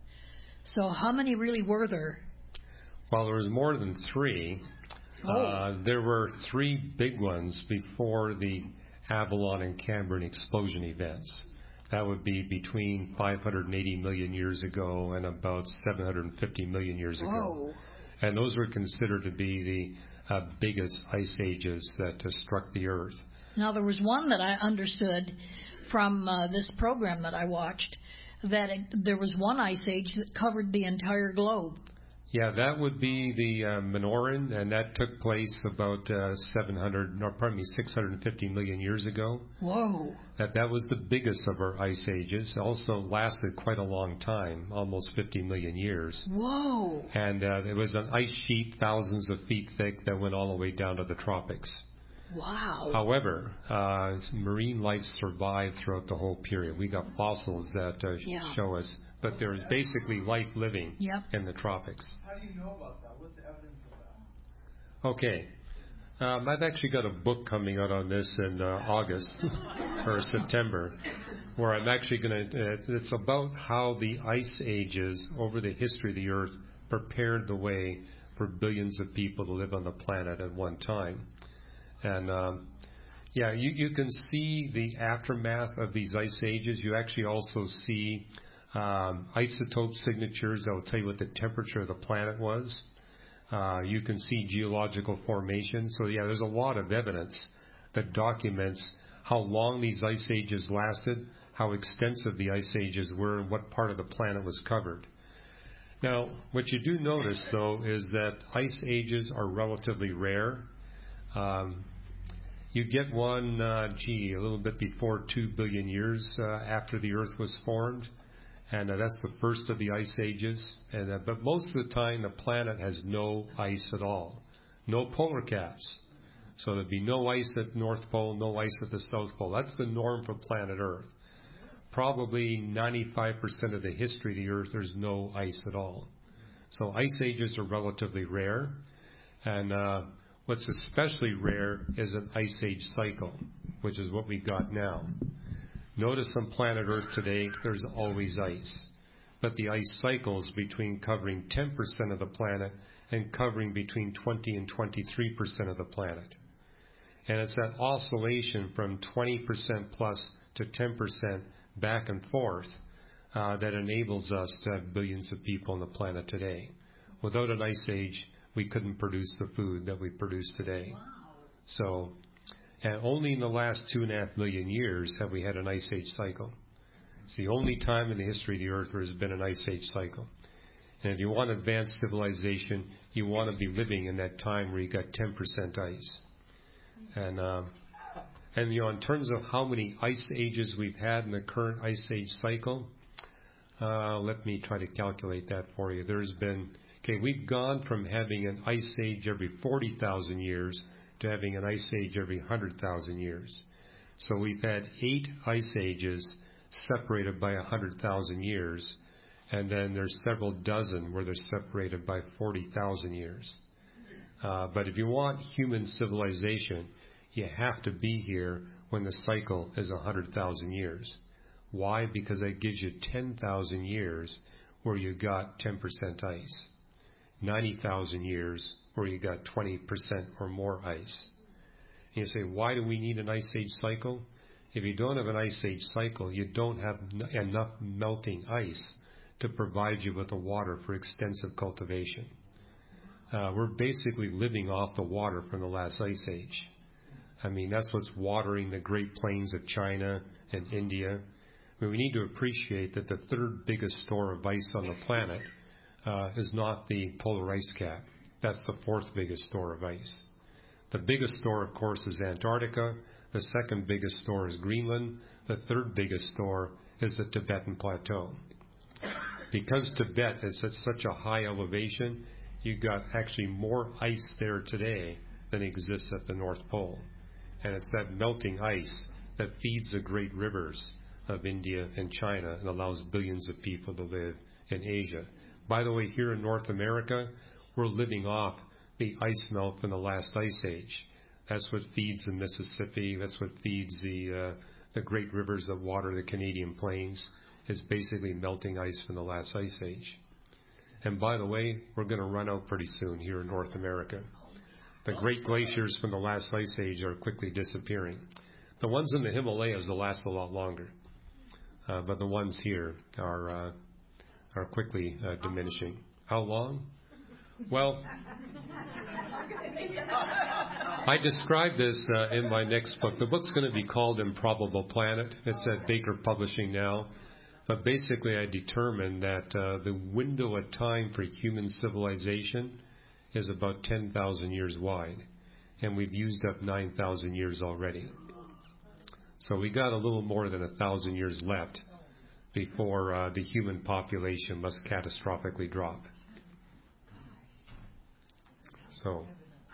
So how many really were there? Well, there was more than three. Oh. Uh, there were three big ones before the Avalon and Cambrian explosion events. That would be between five hundred eighty million years ago and about seven hundred fifty million years ago. Whoa. And those were considered to be the uh, biggest ice ages that uh, struck the Earth. Now, there was one that I understood from uh, this program that I watched, that it, there was one ice age that covered the entire globe. Yeah, that would be the uh, Minoran, and that took place about uh, seven hundred, no, pardon me, six hundred fifty million years ago. Whoa. That that was the biggest of our ice ages. It also lasted quite a long time, almost fifty million years. Whoa. And uh, it was an ice sheet thousands of feet thick that went all the way down to the tropics. Wow. However, uh, marine life survived throughout the whole period. We got fossils that uh, yeah. show us, but there is basically life living yep. in the tropics. How do you know about that? What's the evidence of that? Okay. Um, I've actually got a book coming out on this in uh, August or September, where I'm actually going to, uh, it's about how the ice ages over the history of the Earth prepared the way for billions of people to live on the planet at one time. And, um, yeah, you, you can see the aftermath of these ice ages. You actually also see um, isotope signatures that will tell you what the temperature of the planet was. Uh, you can see geological formation. So, yeah, there's a lot of evidence that documents how long these ice ages lasted, how extensive the ice ages were, and what part of the planet was covered. Now, what you do notice, though, is that ice ages are relatively rare. Um, you get one, uh, gee, a little bit before two billion years uh, after the Earth was formed. And uh, that's the first of the ice ages. And, uh, but most of the time, the planet has no ice at all. No polar caps. So there'd be no ice at North Pole, no ice at the South Pole. That's the norm for planet Earth. Probably ninety-five percent of the history of the Earth, there's no ice at all. So ice ages are relatively rare. And uh, what's especially rare is an ice age cycle, which is what we got now. Notice on planet Earth today, there's always ice. but the ice cycles between covering ten percent of the planet and covering between twenty and twenty-three percent of the planet. And it's that oscillation from twenty percent plus to ten percent back and forth uh, that enables us to have billions of people on the planet today. Without an ice age, we couldn't produce the food that we produce today. So, and only in the last two and a half million years have we had an ice age cycle. It's the only time in the history of the earth where there's been an ice age cycle. And if you want advanced civilization, you want to be living in that time where you got ten percent ice. And, uh, and you know, in terms of how many ice ages we've had in the current ice age cycle, uh, let me try to calculate that for you. There's been, okay, we've gone from having an ice age every forty thousand years to having an ice age every one hundred thousand years. So we've had eight ice ages separated by one hundred thousand years, and then there's several dozen where they're separated by forty thousand years. Uh, but if you want human civilization, you have to be here when the cycle is one hundred thousand years. Why? Because that gives you ten thousand years where you got ten percent ice, ninety thousand years where you got twenty percent or more ice. And you say, why do we need an ice age cycle? If you don't have an ice age cycle, you don't have n- enough melting ice to provide you with the water for extensive cultivation. Uh, we're basically living off the water from the last ice age. I mean, that's what's watering the Great Plains of China and India. I mean, we need to appreciate that the third biggest store of ice on the planet uh, is not the polar ice cap. That's the fourth biggest store of ice. The biggest store, of course, is Antarctica. The second biggest store is Greenland. The third biggest store is the Tibetan Plateau. Because Tibet is at such a high elevation, you've got actually more ice there today than exists at the North Pole. And it's that melting ice that feeds the great rivers of India and China and allows billions of people to live in Asia. By the way, here in North America, we're living off the ice melt from the last ice age. That's what feeds the Mississippi. That's what feeds the uh, the great rivers that water the Canadian plains. Is basically melting ice from the last ice age. And by the way, we're going to run out pretty soon here in North America. The great glaciers from the last ice age are quickly disappearing. The ones in the Himalayas will last a lot longer, uh, but the ones here are uh, are quickly uh, diminishing. How long? Well, I describe this uh, in my next book. The book's going to be called Improbable Planet. It's at Baker Publishing now. But basically, I determined that uh, the window of time for human civilization is about ten thousand years wide. And we've used up nine thousand years already. So we got a little more than one thousand years left before uh, the human population must catastrophically drop. So,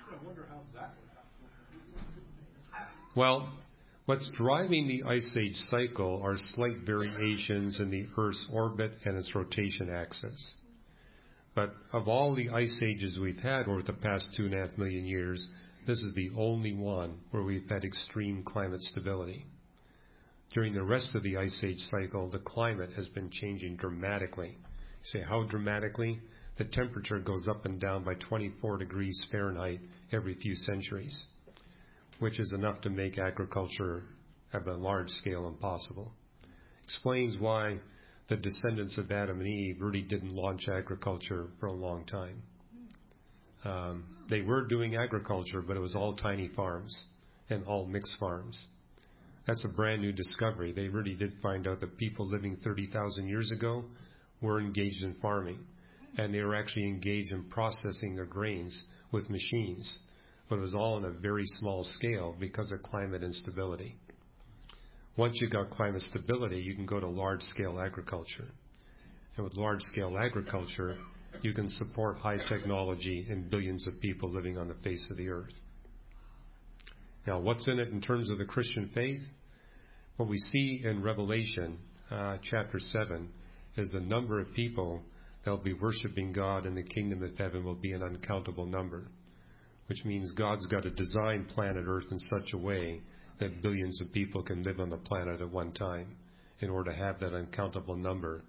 well, what's driving the ice age cycle are slight variations in the Earth's orbit and its rotation axis. But of all the ice ages we've had over the past two and a half million years, this is the only one where we've had extreme climate stability. During the rest of the ice age cycle, the climate has been changing dramatically. You say, how dramatically? The temperature goes up and down by twenty-four degrees Fahrenheit every few centuries, which is enough to make agriculture at a large scale impossible. Explains why the descendants of Adam and Eve really didn't launch agriculture for a long time. Um, they were doing agriculture, but it was all tiny farms and all mixed farms. That's a brand new discovery. They really did find out that people living thirty thousand years ago were engaged in farming, and they were actually engaged in processing their grains with machines. But it was all on a very small scale because of climate instability. Once you've got climate stability, you can go to large-scale agriculture. And with large-scale agriculture, you can support high technology and billions of people living on the face of the earth. Now, what's in it in terms of the Christian faith? What we see in Revelation uh, chapter seven is the number of people that will be worshiping God in the kingdom of heaven will be an uncountable number, which means God's got to design planet Earth in such a way that billions of people can live on the planet at one time in order to have that uncountable number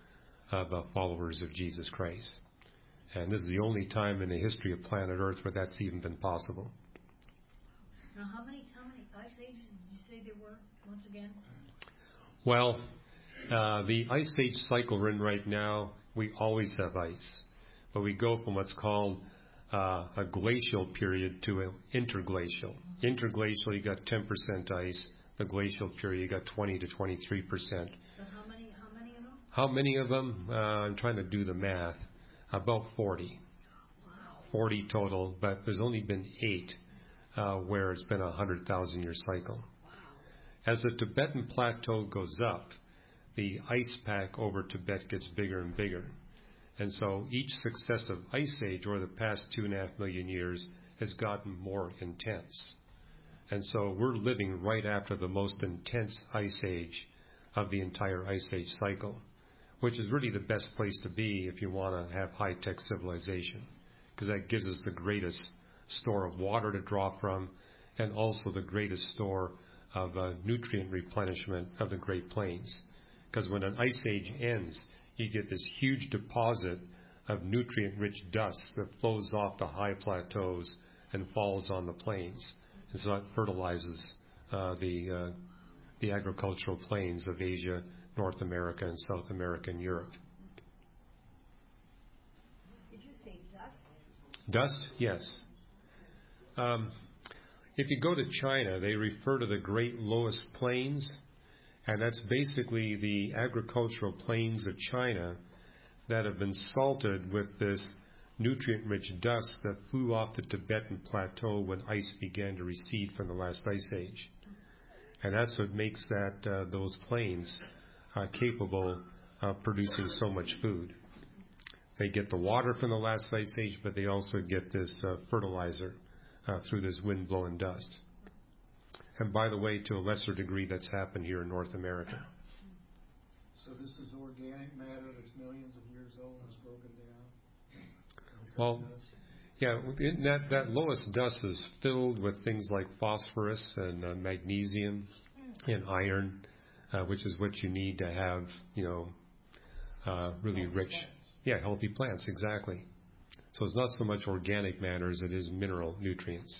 of uh, followers of Jesus Christ. And this is the only time in the history of planet Earth where that's even been possible. Now, how many how many ice ages did you say there were once again? Well, uh, the ice age cycle we're in right now, we always have ice, but we go from what's called uh, a glacial period to an interglacial. Interglacial, you got ten percent ice. The glacial period, you got twenty to twenty-three percent. So how many how many of them? How many of them? Uh, I'm trying to do the math. About forty. Wow. forty total, but there's only been eight uh, where it's been a one hundred thousand year cycle. Wow. As the Tibetan Plateau goes up, the ice pack over Tibet gets bigger and bigger. And so each successive ice age over the past two and a half million years has gotten more intense. And so we're living right after the most intense ice age of the entire ice age cycle, which is really the best place to be if you want to have high-tech civilization, because that gives us the greatest store of water to draw from and also the greatest store of uh, nutrient replenishment of the Great Plains. Because when an ice age ends, you get this huge deposit of nutrient-rich dust that flows off the high plateaus and falls on the plains. And so that fertilizes uh, the, uh, the agricultural plains of Asia, North America, and South America, and Europe. Did you say dust? Dust? Yes. Um, if you go to China, they refer to the Great Loess Plains, and that's basically the agricultural plains of China that have been salted with this nutrient-rich dust that flew off the Tibetan Plateau when ice began to recede from the last ice age. And that's what makes that uh, those plains uh, capable of producing so much food. They get the water from the last ice age, but they also get this uh, fertilizer uh, through this wind-blown dust. And by the way, to a lesser degree, that's happened here in North America. So this is organic matter that's millions of years old and is broken down? Well, yeah, in that, that lowest dust is filled with things like phosphorus and uh, magnesium and iron, uh, which is what you need to have, you know, uh, really Healthy rich, plants. yeah, healthy plants, exactly. So it's not so much organic matter as it is mineral nutrients.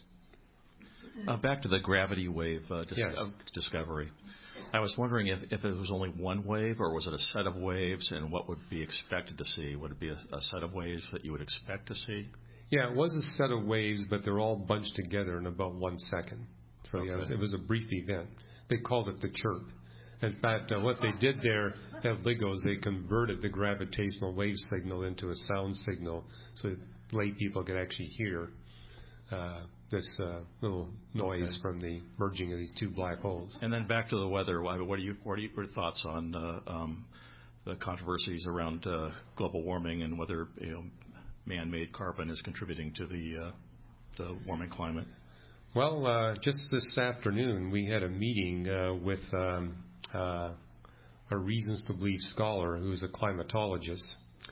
Uh, back to the gravity wave uh, dis- Yes. uh, discovery. I was wondering if, if it was only one wave or was it a set of waves, and what would be expected to see? Would it be a, a set of waves that you would expect to see? Yeah, it was a set of waves, but they're all bunched together in about one second. So yeah, it was, it was a brief event. They called it the chirp. In fact, uh, what they did there at LIGO is they converted the gravitational wave signal into a sound signal so lay people could actually hear uh, this uh, little noise Okay. from the merging of these two black holes. And then back to the weather. What are you? What are your thoughts on uh, um, the controversies around uh, global warming and whether you know, man-made carbon is contributing to the uh, the warming climate? Well, uh, just this afternoon we had a meeting uh, with um, uh, a reasons to believe scholar who's a climatologist,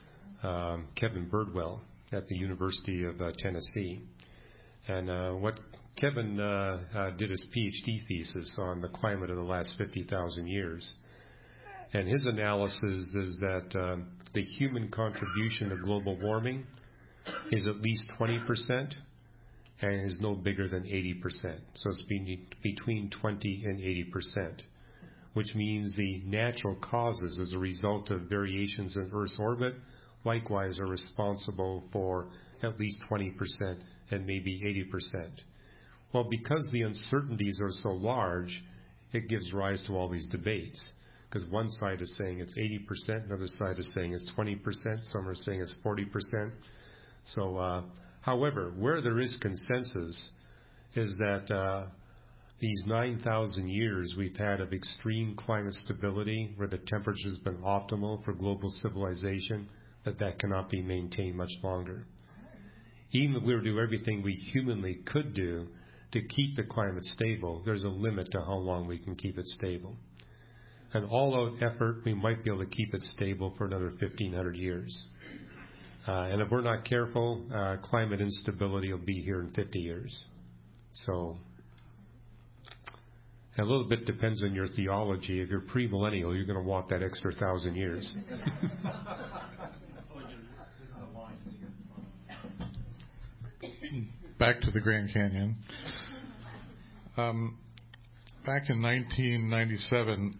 um, Kevin Birdwell, at the University of uh, Tennessee. And uh, what Kevin uh, uh, did his PhD thesis on the climate of the last fifty thousand years. And his analysis is that um, the human contribution to global warming is at least twenty percent and is no bigger than eighty percent. So it's be- between twenty and eighty percent, which means the natural causes as a result of variations in Earth's orbit likewise are responsible for at least twenty percent and maybe eighty percent. Well, because the uncertainties are so large, it gives rise to all these debates. Because one side is saying it's eighty percent, another side is saying it's twenty percent, some are saying it's forty percent. So, uh, however, where there is consensus is that uh, these nine thousand years we've had of extreme climate stability, where the temperature has been optimal for global civilization, that that cannot be maintained much longer. Even if we were to do everything we humanly could do to keep the climate stable, there's a limit to how long we can keep it stable. An all-out effort, we might be able to keep it stable for another fifteen hundred years. Uh, and if we're not careful, uh, climate instability will be here in fifty years. So, A little bit depends on your theology. If you're premillennial, you're going to want that extra thousand years. Back to the Grand Canyon. Um, back in nineteen ninety-seven,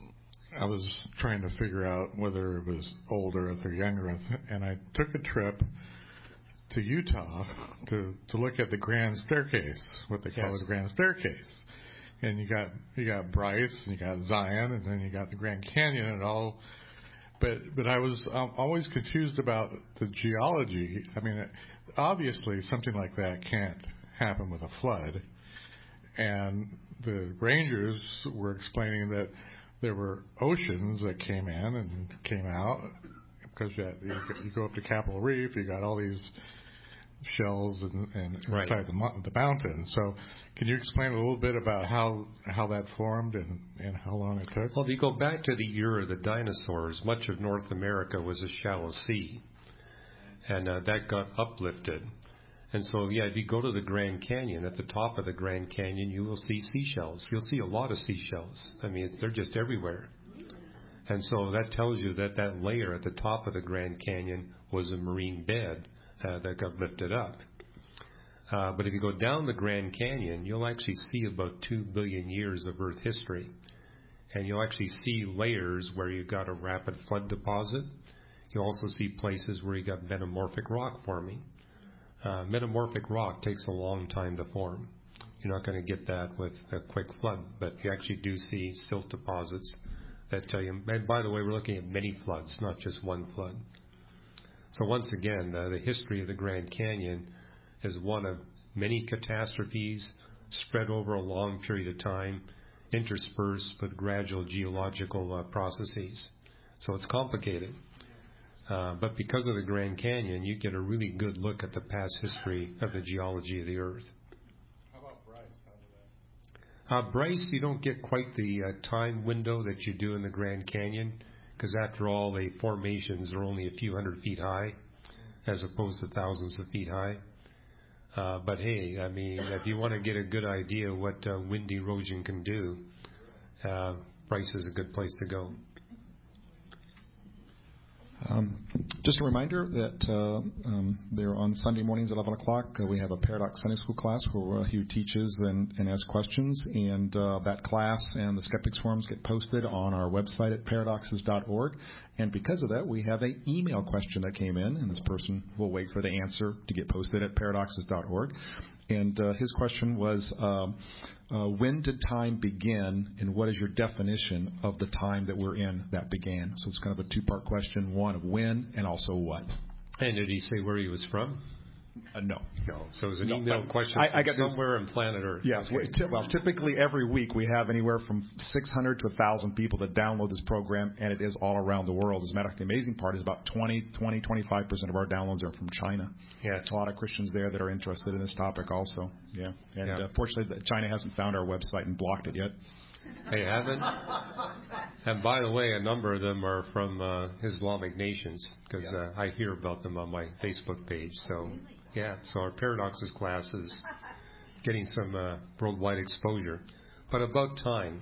I was trying to figure out whether it was old Earth or young Earth, and I took a trip to Utah to, to look at the Grand Staircase, what they call Yes. the Grand Staircase. And you got you got Bryce, and you got Zion, and then you got the Grand Canyon, and all. But but I was um, always confused about the geology. I mean, obviously something like that can't happen with a flood. And the rangers were explaining that there were oceans that came in and came out because you, had, you, you go up to Capitol Reef, you got all these shells and, and Right. inside the, mo- the mountain. So can you explain a little bit about how how that formed and, and how long it took? Well, if you go back to the era of the dinosaurs, much of North America was a shallow sea, and uh, that got uplifted. And so, yeah, if you go to the Grand Canyon, at the top of the Grand Canyon, you will see seashells. You'll see a lot of seashells. I mean, they're just everywhere. And so that tells you that that layer at the top of the Grand Canyon was a marine bed uh, that got lifted up. Uh, but if you go down the Grand Canyon, you'll actually see about two billion years of Earth history. And you'll actually see layers where you've got a rapid flood deposit. You'll also see places where you got metamorphic rock forming. Uh, metamorphic rock takes a long time to form. You're not going to get that with a quick flood, but you actually do see silt deposits that tell you. And by the way, we're looking at many floods, not just one flood. So once again, uh, the history of the Grand Canyon is one of many catastrophes spread over a long period of time, interspersed with gradual geological uh, processes. So it's complicated. Uh, but because of the Grand Canyon, you get a really good look at the past history of the geology of the Earth. How about Bryce? How did that? Uh, Bryce, you don't get quite the uh, time window that you do in the Grand Canyon, because after all, the formations are only a few hundred feet high, as opposed to thousands of feet high. Uh, but hey, I mean, if you want to get a good idea of what uh, wind erosion can do, uh, Bryce is a good place to go. Um, just a reminder that uh, um, there on Sunday mornings at eleven o'clock, uh, we have a Paradox Sunday School class where uh, Hugh teaches and, and asks questions. And uh, that class and the Skeptics Forums get posted on our website at paradoxes dot org. And because of that, we have an email question that came in, and this person will wait for the answer to get posted at paradoxes dot org. And uh, his question was, um, uh, when did time begin, and what is your definition of the time that we're in that began? So it's kind of a two-part question, one of when and also what. And did he say where he was from? Uh, no. No. So it was an No, email question I, I from got somewhere on planet Earth. Yes. Okay. Well, well, typically every week we have anywhere from six hundred to one thousand people that download this program, and it is all around the world. As a matter of fact, the amazing part is about twenty, twenty, twenty-five percent of our downloads are from China. Yeah. There's a lot of Christians there that are interested in this topic also. Yeah. And Yeah. Uh, fortunately, China hasn't found our website and blocked it yet. They haven't? And by the way, a number of them are from uh, Islamic nations, because Yeah. uh, I hear about them on my Facebook page. So, yeah, so our Paradoxes class is getting some uh, worldwide exposure. But about time.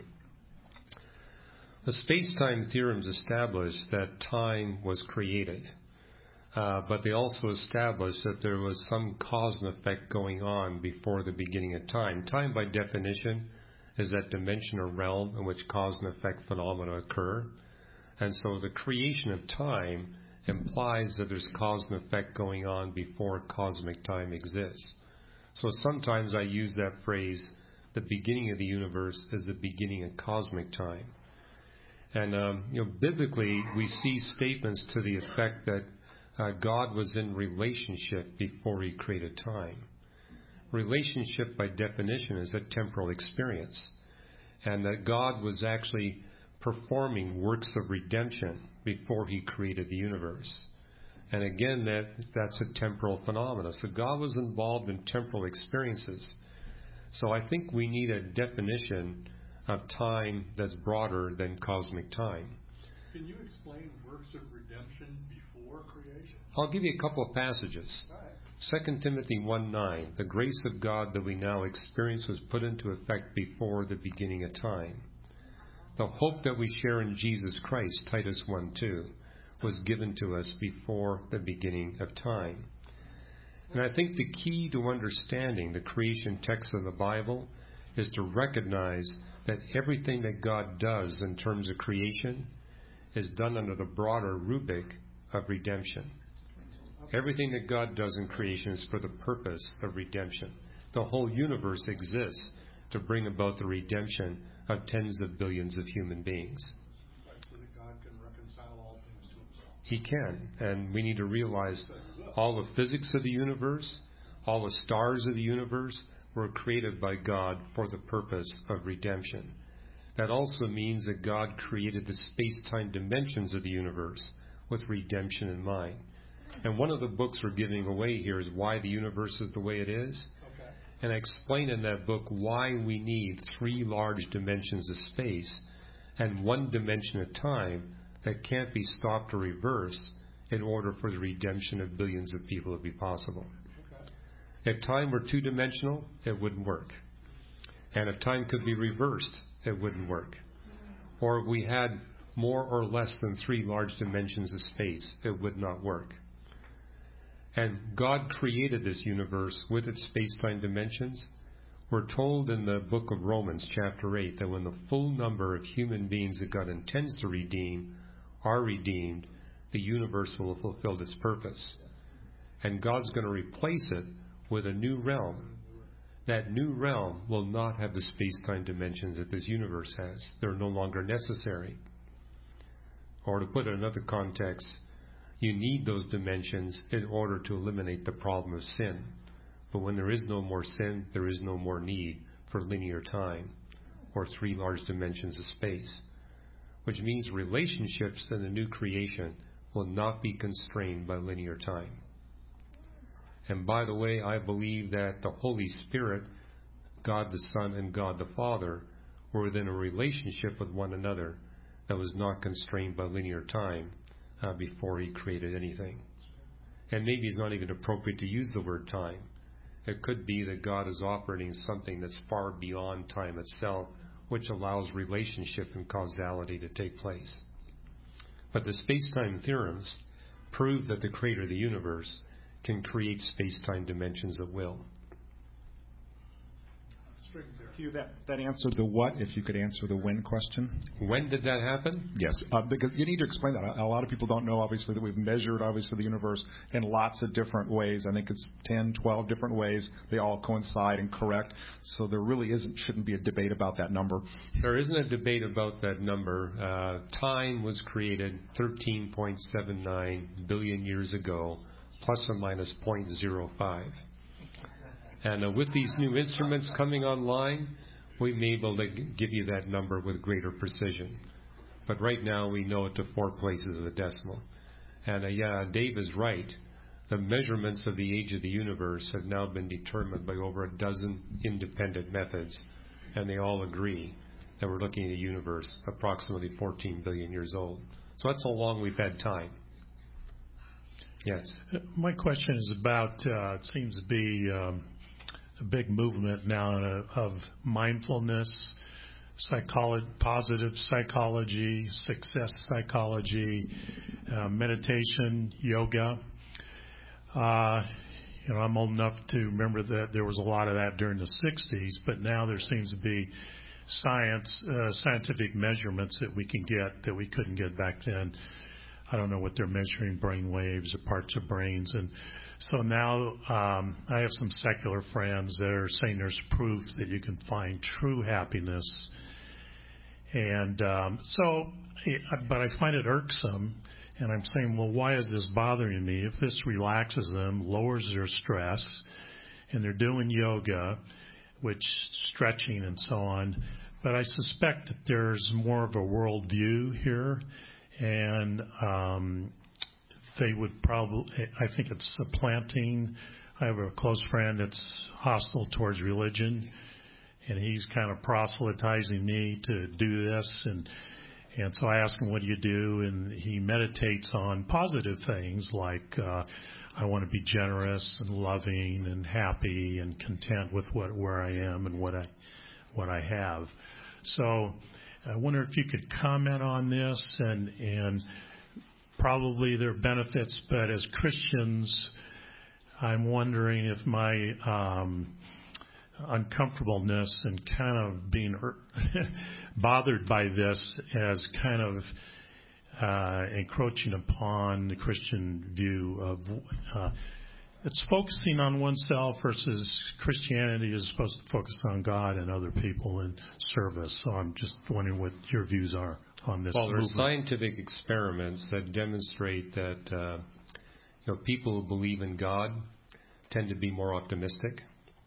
The space-time theorems established that time was created. Uh, but they also established that there was some cause and effect going on before the beginning of time. Time, by definition, is that dimension or realm in which cause and effect phenomena occur. And so the creation of time implies that there's cause and effect going on before cosmic time exists. So sometimes I use that phrase, the beginning of the universe is the beginning of cosmic time. And, um, you know, biblically, we see statements to the effect that uh, God was in relationship before he created time. Relationship, by definition, is a temporal experience, and that God was actually performing works of redemption before he created the universe. And again, that that's a temporal phenomenon. So God was involved in temporal experiences. So I think we need a definition of time that's broader than cosmic time. Can you explain works of redemption before creation? I'll give you a couple of passages. Second Timothy one nine, the grace of God that we now experience was put into effect before the beginning of time. The hope that we share in Jesus Christ, Titus one two, was given to us before the beginning of time. And I think the key to understanding the creation text of the Bible is to recognize that everything that God does in terms of creation is done under the broader rubric of redemption. Everything that God does in creation is for the purpose of redemption. The whole universe exists to bring about the redemption of tens of billions of human beings. So that God can reconcile all things to himself. He can, and we need to realize all the physics of the universe, all the stars of the universe were created by God for the purpose of redemption. That also means that God created the space-time dimensions of the universe with redemption in mind. And one of the books we're giving away here is Why the Universe is the Way It Is. Okay. And I explain in that book why we need three large dimensions of space and one dimension of time that can't be stopped or reversed in order for the redemption of billions of people to be possible. Okay. If time were two-dimensional, it wouldn't work. And if time could be reversed, it wouldn't work. Or if we had more or less than three large dimensions of space, it would not work. And God created this universe with its space-time dimensions. We're told in the book of Romans, chapter eight, that when the full number of human beings that God intends to redeem are redeemed, the universe will have fulfilled its purpose. And God's going to replace it with a new realm. That new realm will not have the space-time dimensions that this universe has. They're no longer necessary. Or to put it in another context, you need those dimensions in order to eliminate the problem of sin. But when there is no more sin, there is no more need for linear time or three large dimensions of space. Which means relationships in the new creation will not be constrained by linear time. And by the way, I believe that the Holy Spirit, God the Son and God the Father, were within a relationship with one another that was not constrained by linear time uh, before He created anything. And maybe it's not even appropriate to use the word time. It could be that God is operating something that's far beyond time itself, which allows relationship and causality to take place. But the space-time theorems prove that the Creator of the universe can create space-time dimensions at will. Hugh, that, that answered the what, if you could answer the when question. When did that happen? Yes, uh, because you need to explain that. A, a lot of people don't know, obviously, that we've measured, obviously, the universe in lots of different ways. I think it's ten, twelve different ways. They all coincide and correct. So there really isn't, shouldn't be a debate about that number. There isn't a debate about that number. Uh, time was created thirteen point seven nine billion years ago, plus or minus zero point zero five. And uh, with these new instruments coming online, we may be able to g- give you that number with greater precision. But right now we know it to four places of the decimal. And uh, yeah, Dave is right. The measurements of the age of the universe have now been determined by over a dozen independent methods. And they all agree that we're looking at a universe approximately fourteen billion years old. So that's how long we've had time. Yes. My question is about, uh, it seems to be um, a big movement now of mindfulness, psychology, positive psychology, success psychology, uh, meditation, yoga. Uh, you know, I'm old enough to remember that there was a lot of that during the sixties, but now there seems to be science, uh, scientific measurements that we can get that we couldn't get back then. I don't know what they're measuring, brain waves or parts of brains. And so now um, I have some secular friends that are saying there's proof that you can find true happiness. And um, so, but I find it irksome. And I'm saying, well, why is this bothering me? If this relaxes them, lowers their stress, and they're doing yoga, which stretching and so on. But I suspect that there's more of a worldview here. And um, they would probably, I think it's supplanting. I have a close friend that's hostile towards religion, and he's kind of proselytizing me to do this. And And so I asked him, what do you do? And he meditates on positive things like uh, I want to be generous and loving and happy and content with what where I am and what I what I have. So I wonder if you could comment on this, and and probably there are benefits, but as Christians, I'm wondering if my um, uncomfortableness and kind of being bothered by this as kind of uh, encroaching upon the Christian view of uh, it's focusing on oneself versus Christianity is supposed to focus on God and other people and service. So I'm just wondering what your views are on this. Well, there are movement. scientific experiments that demonstrate that uh, you know, people who believe in God tend to be more optimistic.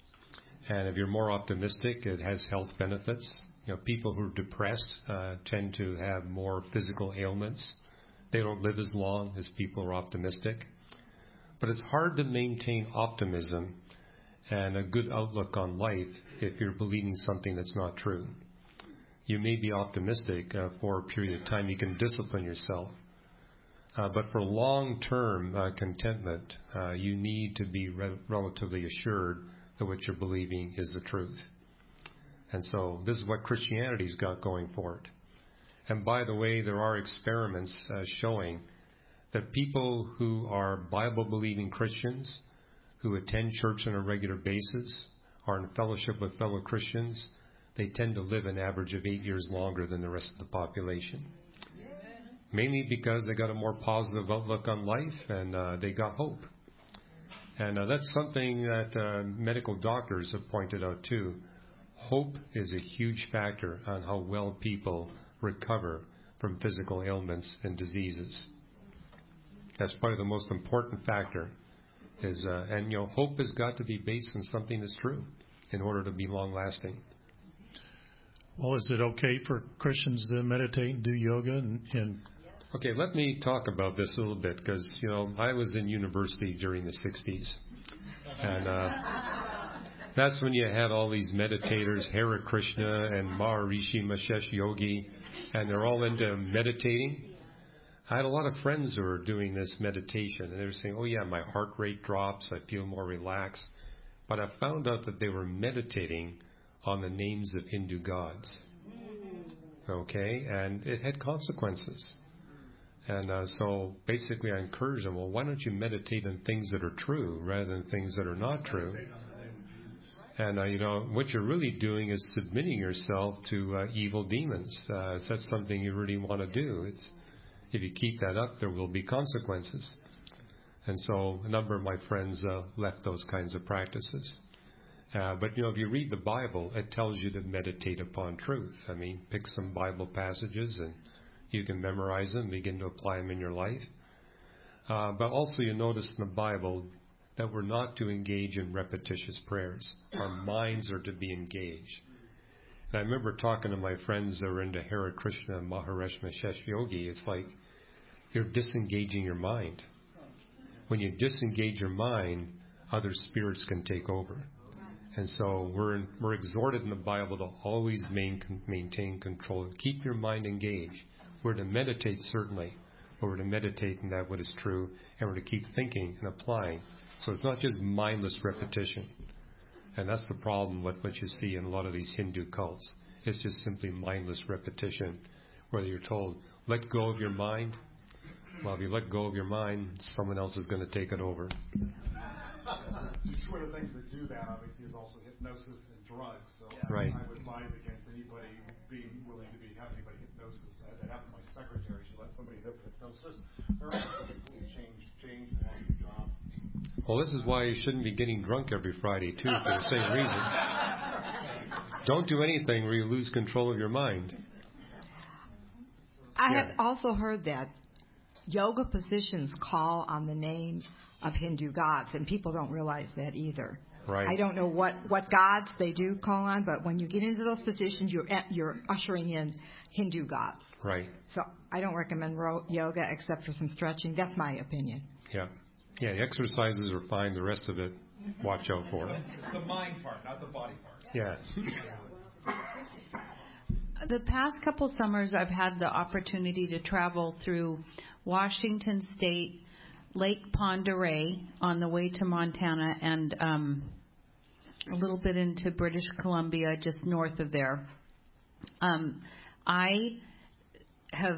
And if you're more optimistic, it has health benefits. You know, people who are depressed uh, tend to have more physical ailments. They don't live as long as people who are optimistic. But it's hard to maintain optimism and a good outlook on life if you're believing something that's not true. You may be optimistic uh, for a period of time. You can discipline yourself. Uh, but for long-term uh, contentment, uh, you need to be re- relatively assured that what you're believing is the truth. And so this is what Christianity's got going for it. And by the way, there are experiments uh, showing that people who are Bible-believing Christians, who attend church on a regular basis, are in fellowship with fellow Christians, they tend to live an average of eight years longer than the rest of the population. Mainly because they got a more positive outlook on life and uh, they got hope. And uh, that's something that uh, medical doctors have pointed out too. Hope is a huge factor on how well people recover from physical ailments and diseases. That's probably the most important factor. Is uh, and you know, hope has got to be based on something that's true in order to be long-lasting. Well, is it okay for Christians to meditate and do yoga? And, and okay, let me talk about this a little bit because you know I was in university during the sixties, and uh, that's when you had all these meditators, Hare Krishna and Maharishi Mahesh Yogi, and they're all into meditating. I had a lot of friends who were doing this meditation, and they were saying, oh, yeah, my heart rate drops, I feel more relaxed. But I found out that they were meditating on the names of Hindu gods. Okay? And it had consequences. And uh, so basically I encouraged them, well, why don't you meditate on things that are true rather than things that are not true? And, uh, you know, what you're really doing is submitting yourself to uh, evil demons. Uh, so that's something you really want to do. It's If you keep that up, there will be consequences. And so a number of my friends uh, left those kinds of practices. Uh, but, you know, if you read the Bible, it tells you to meditate upon truth. I mean, pick some Bible passages and you can memorize them, begin to apply them in your life. Uh, but also you notice in the Bible that we're not to engage in repetitious prayers. Our minds are to be engaged. And I remember talking to my friends that were into Hare Krishna and Maharishi Mahesh Yogi. It's like you're disengaging your mind. When you disengage your mind, other spirits can take over. And so we're in, we're exhorted in the Bible to always main, maintain control. Keep your mind engaged. We're to meditate, certainly, but we're to meditate in that what is true, and we're to keep thinking and applying. So it's not just mindless repetition. And that's the problem with what you see in a lot of these Hindu cults. It's just simply mindless repetition, where you're told, let go of your mind. Well, if you let go of your mind, someone else is going to take it over. One of the things that do that, obviously, is also hypnosis and drugs. So right. I would advise against anybody being willing to be have anybody hypnosis. I had that happen to my secretary. She let somebody have hypnosis. Her life completely changed, changed and lost her job. Well, this is why you shouldn't be getting drunk every Friday, too, for the same reason. Don't do anything where you lose control of your mind. I yeah. have also heard that yoga positions call on the name of Hindu gods, and people don't realize that either. Right. I don't know what, what gods they do call on, but when you get into those positions, you're you're ushering in Hindu gods. Right. So I don't recommend ro- yoga except for some stretching. That's my opinion. Yeah. Yeah, the exercises are fine. The rest of it, watch out for. It's the mind part, not the body part. Yeah. the past couple summers, I've had the opportunity to travel through Washington State, Lake Pend Oreille on the way to Montana, and um, a little bit into British Columbia, just north of there. Um, I have,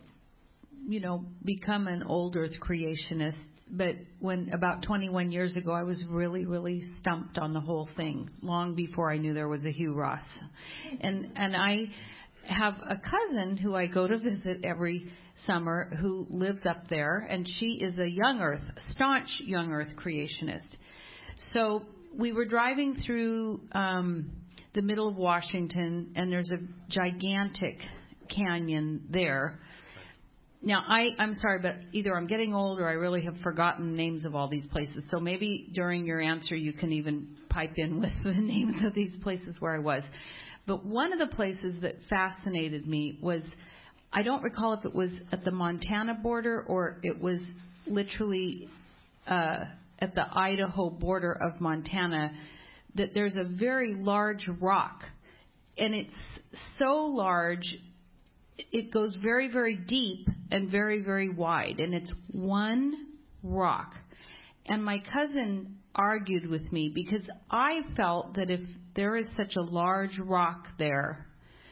you know, become an old Earth creationist, but when about twenty-one years ago, I was really, really stumped on the whole thing, long before I knew there was a Hugh Ross. And and I have a cousin who I go to visit every summer who lives up there, and she is a young Earth, staunch young Earth creationist. So we were driving through um, the middle of Washington, and there's a gigantic canyon there. Now, I, I'm sorry, but either I'm getting old or I really have forgotten names of all these places. So maybe during your answer you can even pipe in with the names of these places where I was. But one of the places that fascinated me was, I don't recall if it was at the Montana border or it was literally uh, at the Idaho border of Montana, that there's a very large rock. And it's so large, it goes very, very deep and very, very wide. And it's one rock. And my cousin argued with me because I felt that if there is such a large rock there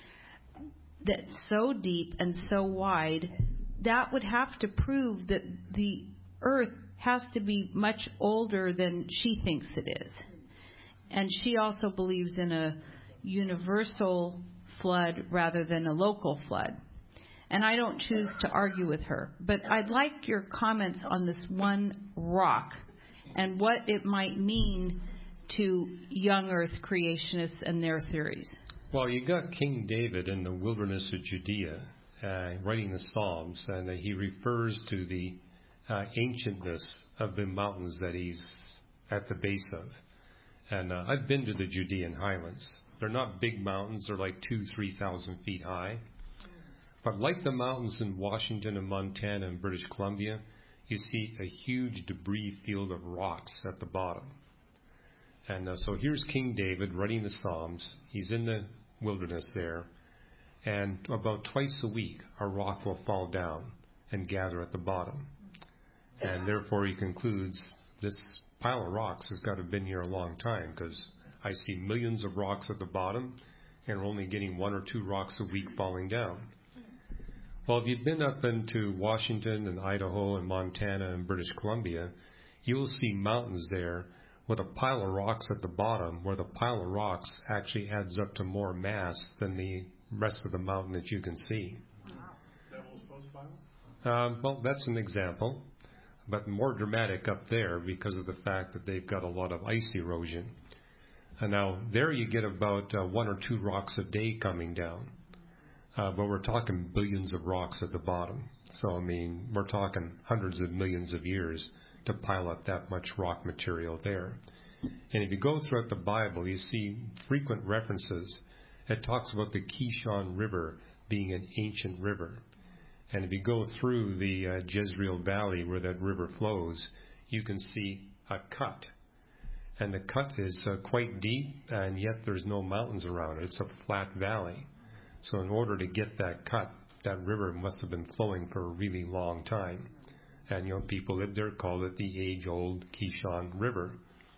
that's so deep and so wide, that would have to prove that the Earth has to be much older than she thinks it is. And she also believes in a universal flood rather than a local flood. And I don't choose to argue with her. But I'd like your comments on this one rock and what it might mean to young Earth creationists and their theories. Well, you got King David in the wilderness of Judea uh, writing the Psalms, and uh, he refers to the uh, ancientness of the mountains that he's at the base of. And uh, I've been to the Judean highlands. They're not big mountains. They're like two, three thousand feet high. But like the mountains in Washington and Montana and British Columbia, you see a huge debris field of rocks at the bottom. And uh, so here's King David writing the Psalms. He's in the wilderness there. And about twice a week, a rock will fall down and gather at the bottom. And therefore he concludes, this pile of rocks has got to have been here a long time, because I see millions of rocks at the bottom, and we're only getting one or two rocks a week falling down. Well, if you've been up into Washington and Idaho and Montana and British Columbia, you'll see mountains there with a pile of rocks at the bottom, where the pile of rocks actually adds up to more mass than the rest of the mountain that you can see. Devil's Postpile? Um, well, that's an example, but more dramatic up there because of the fact that they've got a lot of ice erosion. And now there you get about uh, one or two rocks a day coming down. Uh, but we're talking billions of rocks at the bottom. So, I mean, we're talking hundreds of millions of years to pile up that much rock material there. And if you go throughout the Bible, you see frequent references. It talks about the Kishon River being an ancient river. And if you go through the uh, Jezreel Valley where that river flows, you can see a cut. And the cut is uh, quite deep, and yet there's no mountains around it. It's a flat valley. So in order to get that cut, that river must have been flowing for a really long time. And, you know, people lived there, called it the age-old Kishon River.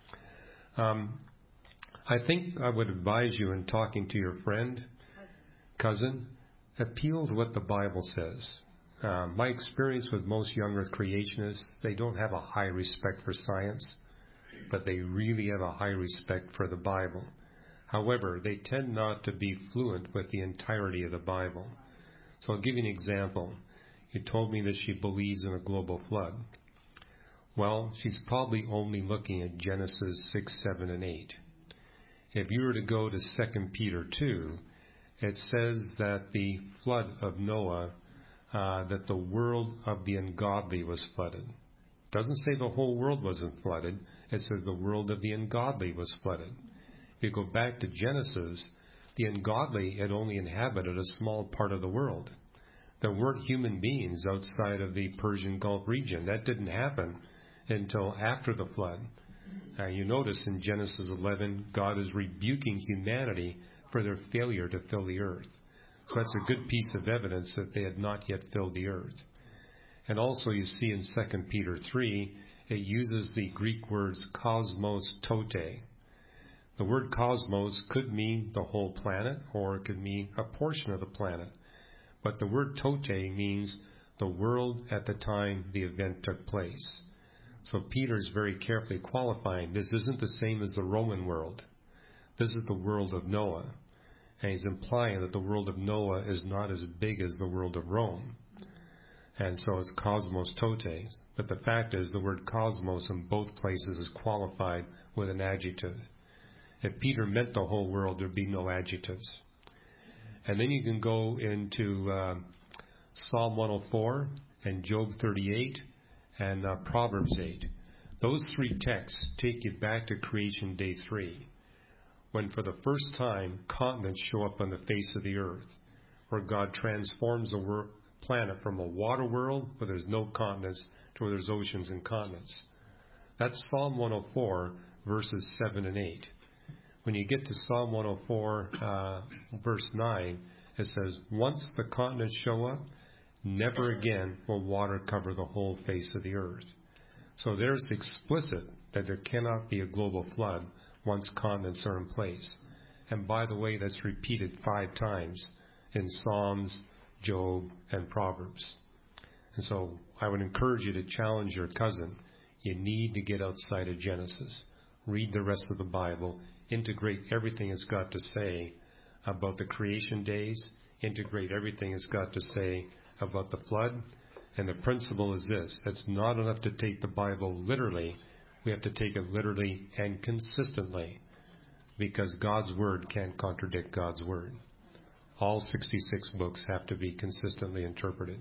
Um, I think I would advise you in talking to your friend, cousin, appeal to what the Bible says. Uh, my experience with most young Earth creationists, they don't have a high respect for science, but they really have a high respect for the Bible. However, they tend not to be fluent with the entirety of the Bible. So I'll give you an example. You told me that she believes in a global flood. Well, she's probably only looking at Genesis six, seven, and eight. If you were to go to Second Peter two, it says that the flood of Noah, uh, that the world of the ungodly was flooded. It doesn't say the whole world wasn't flooded. It says the world of the ungodly was flooded. If you go back to Genesis, the ungodly had only inhabited a small part of the world. There weren't human beings outside of the Persian Gulf region. That didn't happen until after the flood. Uh, you notice in Genesis eleven, God is rebuking humanity for their failure to fill the earth. So that's a good piece of evidence that they had not yet filled the earth. And also you see in Second Peter three, it uses the Greek words cosmos tote. The word cosmos could mean the whole planet, or it could mean a portion of the planet. But the word tote means the world at the time the event took place. So Peter is very carefully qualifying. This isn't the same as the Roman world. This is the world of Noah. And he's implying that the world of Noah is not as big as the world of Rome. And so it's cosmos tote. But the fact is the word cosmos in both places is qualified with an adjective. If Peter meant the whole world, there'd be no adjectives. And then you can go into uh, Psalm one oh four and Job thirty-eight and uh, Proverbs eight. Those three texts take you back to creation day three, when for the first time continents show up on the face of the earth, where God transforms the wor- planet from a water world where there's no continents to where there's oceans and continents. That's Psalm one oh four, verses seven and eight. When you get to Psalm one oh four, uh, verse nine, it says, once the continents show up, never again will water cover the whole face of the earth. So there's explicit that there cannot be a global flood once continents are in place. And by the way, that's repeated five times in Psalms, Job, and Proverbs. And so I would encourage you to challenge your cousin. You need to get outside of Genesis. Read the rest of the Bible. Integrate everything it's got to say about the creation days. Integrate everything it's got to say about the flood. And the principle is this. It's not enough to take the Bible literally. We have to take it literally and consistently, because God's Word can't contradict God's Word. All sixty-six books have to be consistently interpreted.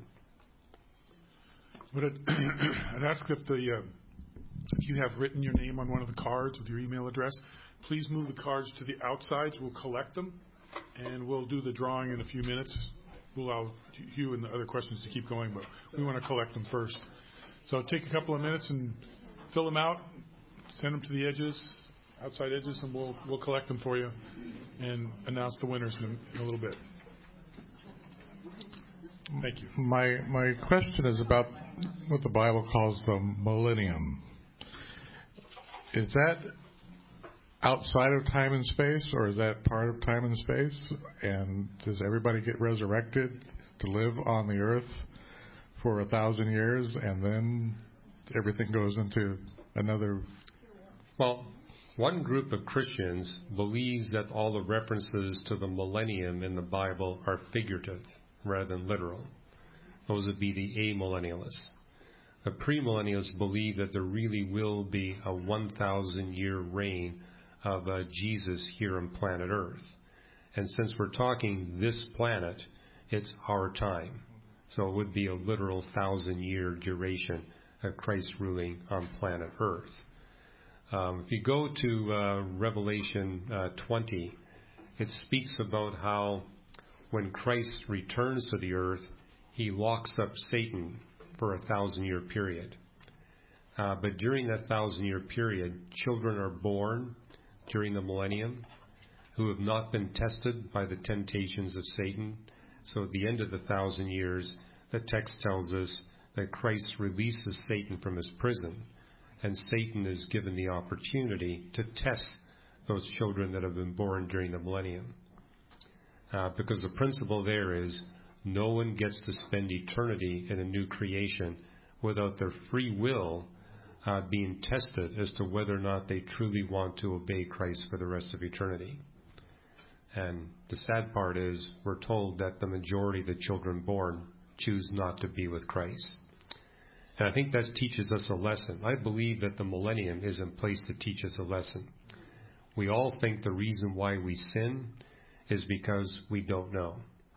But I'd ask if the uh, if you have written your name on one of the cards with your email address, please move the cards to the outsides. We'll collect them, and we'll do the drawing in a few minutes. We'll allow Hugh and the other questions to keep going, but we want to collect them first. So take a couple of minutes and fill them out, send them to the edges, outside edges, and we'll we'll collect them for you and announce the winners in a, in a little bit. Thank you. My my question is about what the Bible calls the millennium. Is that outside of time and space, or is that part of time and space? And does everybody get resurrected to live on the earth for a thousand years, and then everything goes into another? Well, one group of Christians believes that all the references to the millennium in the Bible are figurative rather than literal. Those would be the amillennialists. The premillennialists believe that there really will be a one thousand year reign of uh, Jesus here on planet Earth. And since we're talking this planet, it's our time. So it would be a literal thousand year duration of Christ ruling on planet Earth. Um, if you go to uh, Revelation uh, twenty, it speaks about how when Christ returns to the earth, he locks up Satan for a thousand year period. Uh, but during that thousand year period, children are born during the millennium who have not been tested by the temptations of Satan. So at the end of the thousand years, the text tells us that Christ releases Satan from his prison, and Satan is given the opportunity to test those children that have been born during the millennium. Uh, because the principle there is no one gets to spend eternity in a new creation without their free will uh, being tested as to whether or not they truly want to obey Christ for the rest of eternity. And the sad part is we're told that the majority of the children born choose not to be with Christ. And I think that teaches us a lesson. I believe that the millennium is in place to teach us a lesson. We all think the reason why we sin is because we don't know.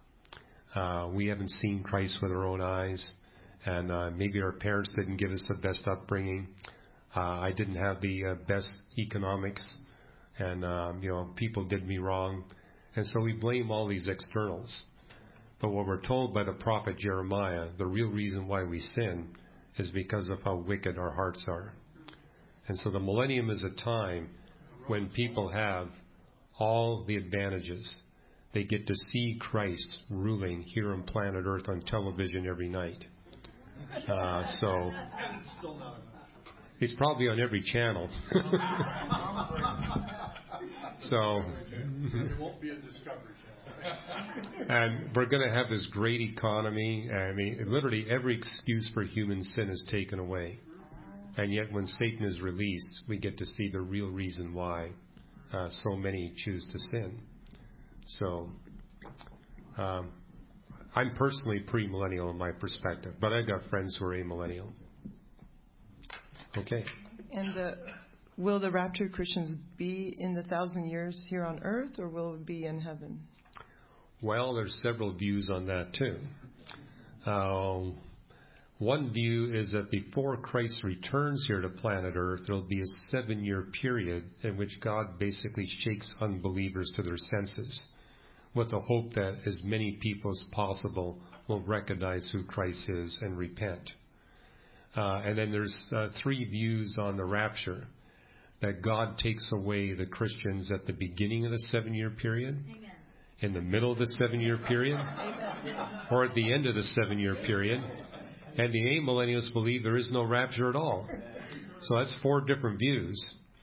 Uh, we haven't seen Christ with our own eyes, and uh, maybe our parents didn't give us the best upbringing. Uh, I didn't have the uh, best economics, and um, you know, people did me wrong, and so we blame all these externals. But what we're told by the prophet Jeremiah, the real reason why we sin is because of how wicked our hearts are. And so the millennium is a time when people have all the advantages. they get to see Christ ruling here on planet Earth on television every night. Uh, so he's probably on every channel. So it won't be a Discovery Channel. And we're going to have this great economy. I mean, literally every excuse for human sin is taken away. And yet when Satan is released, we get to see the real reason why uh, so many choose to sin. So um, I'm personally premillennial in my perspective, but I've got friends who are amillennial. Okay. And uh, will the raptured Christians be in the thousand years here on earth, or will it be in heaven? Well, there's several views on that too. Uh, one view is that before Christ returns here to planet Earth, there'll be a seven-year period in which God basically shakes unbelievers to their senses, with the hope that as many people as possible will recognize who Christ is and repent. Uh, and then there's uh, three views on the rapture, that God takes away the Christians at the beginning of the seven-year period, Amen. In the middle of the seven-year period, Amen. Or at the end of the seven-year period. And the amillennials believe there is no rapture at all. So that's four different views.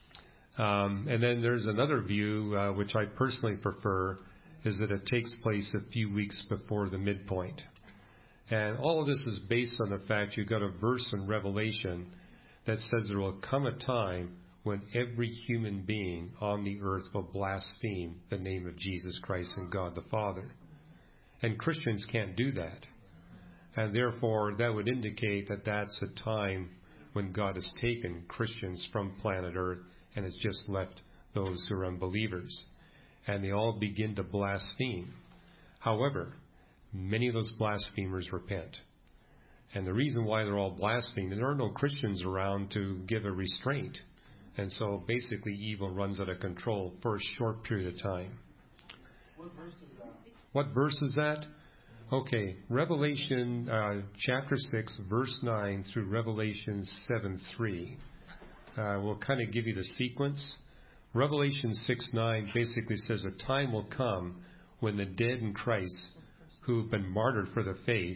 Um, and then there's another view, uh, which I personally prefer, is that it takes place a few weeks before the midpoint. And all of this is based on the fact you've got a verse in Revelation that says there will come a time when every human being on the earth will blaspheme the name of Jesus Christ and God the Father. And Christians can't do that. And therefore, that would indicate that that's a time when God has taken Christians from planet Earth and has just left those who are unbelievers. And they all begin to blaspheme. However, many of those blasphemers repent. And the reason why they're all blaspheming, there are no Christians around to give a restraint. And so basically evil runs out of control for a short period of time. What verse is that? What verse is that? Okay, Revelation uh, chapter six, verse nine through Revelation seven three. Uh, we'll kind of give you the sequence. Revelation six nine basically says a time will come when the dead in Christ who have been martyred for the faith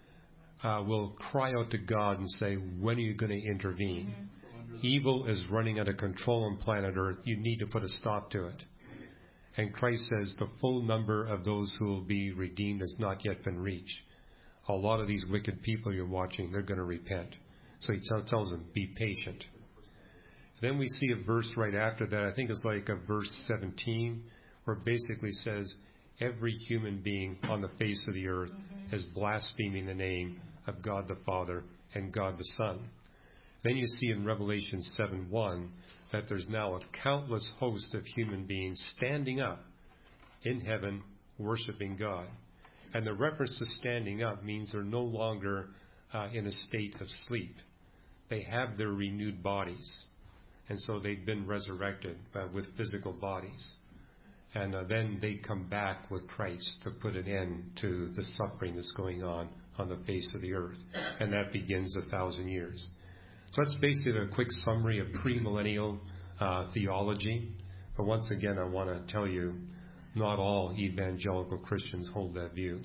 uh, will cry out to God and say, when are you going to intervene? Evil is running out of control on planet Earth. You need to put a stop to it. And Christ says the full number of those who will be redeemed has not yet been reached. A lot of these wicked people you're watching, they're going to repent. So he tells them, be patient. Then we see a verse right after that, I think it's like a verse seventeen, where it basically says, every human being on the face of the earth is blaspheming the name of God the Father and God the Son. Then you see in Revelation seven one that there's now a countless host of human beings standing up in heaven worshiping God. And the reference to standing up means they're no longer uh, in a state of sleep. They have their renewed bodies. And so they've been resurrected uh, with physical bodies. And uh, then they come back with Christ to put an end to the suffering that's going on on the face of the earth. And that begins a thousand years. So that's basically a quick summary of premillennial uh, theology. But once again, I want to tell you, not all evangelical Christians hold that view.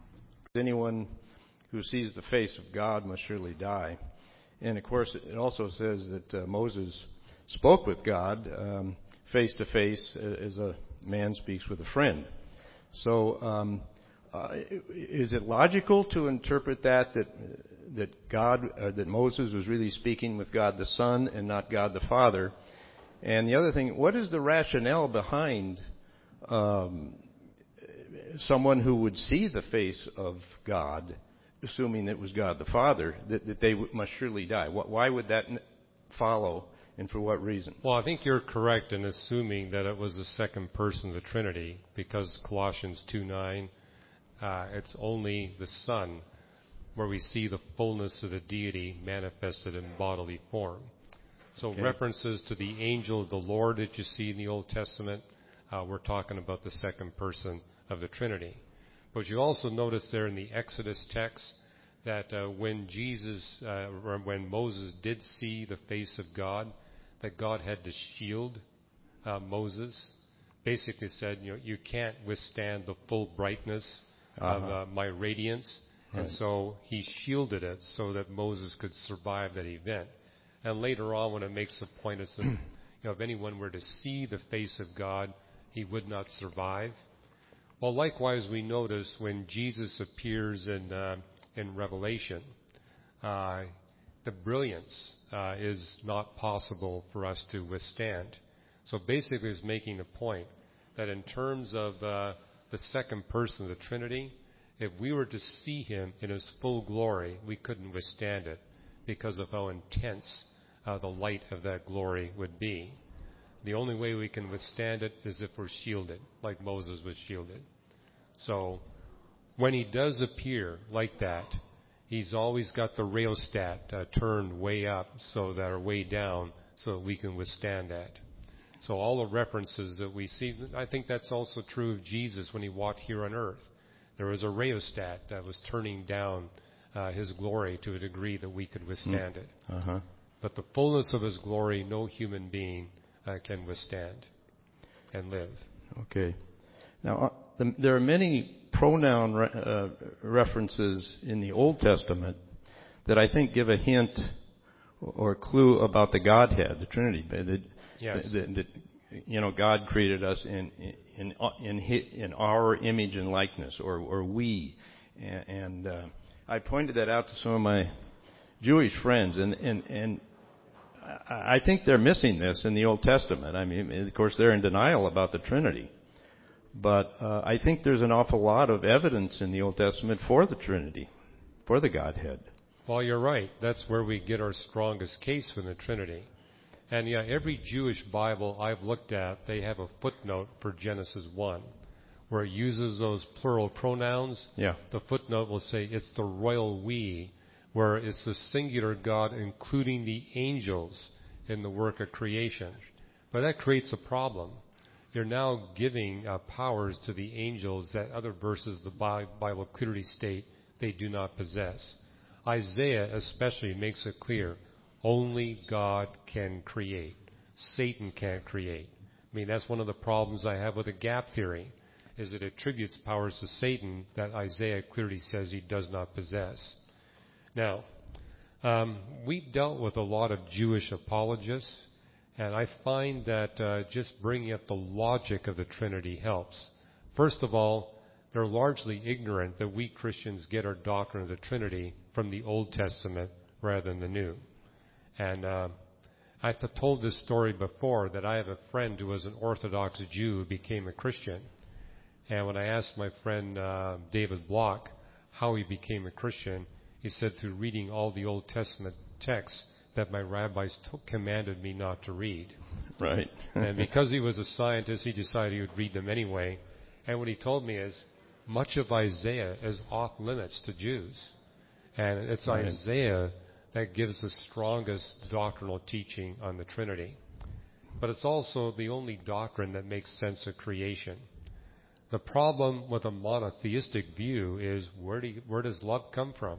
Anyone who sees the face of God must surely die. And of course, it also says that uh, Moses spoke with God um, face to face as a man speaks with a friend. So um, uh, is it logical to interpret that that that God, uh, that Moses was really speaking with God the Son and not God the Father? And the other thing, what is the rationale behind um, someone who would see the face of God, assuming it was God the Father, that, that they must surely die? Why would that follow, and for what reason? Well, I think you're correct in assuming that it was the second person of the Trinity, because Colossians two nine, uh, it's only the Son where we see the fullness of the deity manifested in bodily form. So okay. References to the angel of the Lord that you see in the Old Testament, uh, we're talking about the second person of the Trinity. But you also notice there in the Exodus text that uh, when Jesus, uh, or when Moses did see the face of God, that God had to shield uh, Moses basically said, you know, you can't withstand the full brightness uh-huh. of uh, my radiance. Right. And so he shielded it so that Moses could survive that event. And later on, when it makes the point, it's that, you know, if anyone were to see the face of God, he would not survive. Well, likewise, we notice when Jesus appears in uh, in Revelation, uh, the brilliance uh, is not possible for us to withstand. So basically, it's making the point that in terms of uh, the second person of the Trinity, if we were to see him in his full glory, we couldn't withstand it because of how intense uh, the light of that glory would be. The only way we can withstand it is if we're shielded, like Moses was shielded. So when he does appear like that, he's always got the rheostat uh, turned way up so that are way down so that we can withstand that. So all the references that we see, I think that's also true of Jesus when he walked here on earth. There was a rheostat that was turning down uh, his glory to a degree that we could withstand mm. it. Uh-huh. But the fullness of his glory, no human being uh, can withstand and live. Okay. Now, uh, the, there are many pronoun re- uh, references in the Old Testament that I think give a hint or clue about the Godhead, the Trinity. That, yes. that, that, you know, God created us in in in, in our image and likeness, or or we, and, and uh, I pointed that out to some of my Jewish friends, and and and I think they're missing this in the Old Testament. I mean, of course, they're in denial about the Trinity. But uh, I think there's an awful lot of evidence in the Old Testament for the Trinity, for the Godhead. Well, you're right. That's where we get our strongest case for the Trinity. And yeah, every Jewish Bible I've looked at, they have a footnote for Genesis one, where it uses those plural pronouns. Yeah. The footnote will say it's the royal we, where it's the singular God including the angels in the work of creation. But that creates a problem. You're now giving uh, powers to the angels that other verses of the Bible clearly state they do not possess. Isaiah especially makes it clear, only God can create. Satan can't create. I mean, that's one of the problems I have with the gap theory, is it attributes powers to Satan that Isaiah clearly says he does not possess. Now, um, we've dealt with a lot of Jewish apologists, and I find that uh, just bringing up the logic of the Trinity helps. First of all, they're largely ignorant that we Christians get our doctrine of the Trinity from the Old Testament rather than the New. And uh, I've told this story before, that I have a friend who was an Orthodox Jew who became a Christian. And when I asked my friend uh, David Block how he became a Christian, he said through reading all the Old Testament texts that my rabbis t- commanded me not to read. Right. And because he was a scientist, he decided he would read them anyway. And what he told me is, much of Isaiah is off limits to Jews. And it's right. Isaiah that gives the strongest doctrinal teaching on the Trinity. But it's also the only doctrine that makes sense of creation. The problem with a monotheistic view is, where, do you, where does love come from?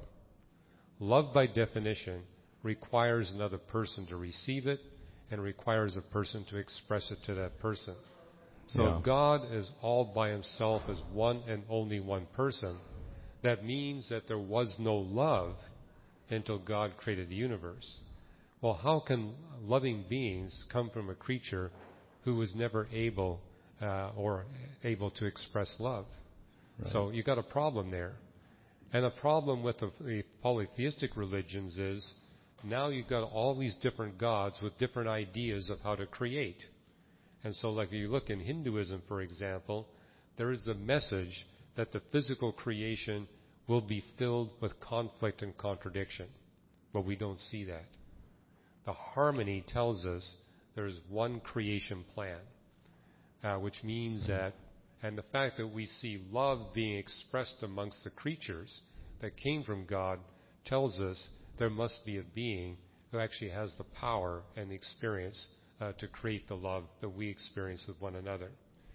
Love, by definition, requires another person to receive it and requires a person to express it to that person. So yeah. if God is all by himself as one and only one person, that means that there was no love until God created the universe. Well, how can loving beings come from a creature who was never able uh, or able to express love? Right. So you've got a problem there. And the problem with the, the polytheistic religions is, now you've got all these different gods with different ideas of how to create. And so, like if you look in Hinduism, for example, there is the message that the physical creation will be filled with conflict and contradiction. But we don't see that. The harmony tells us there's one creation plan, uh, which means that, and the fact that we see love being expressed amongst the creatures that came from God tells us there must be a being who actually has the power and the experience uh, to create the love that we experience with one another.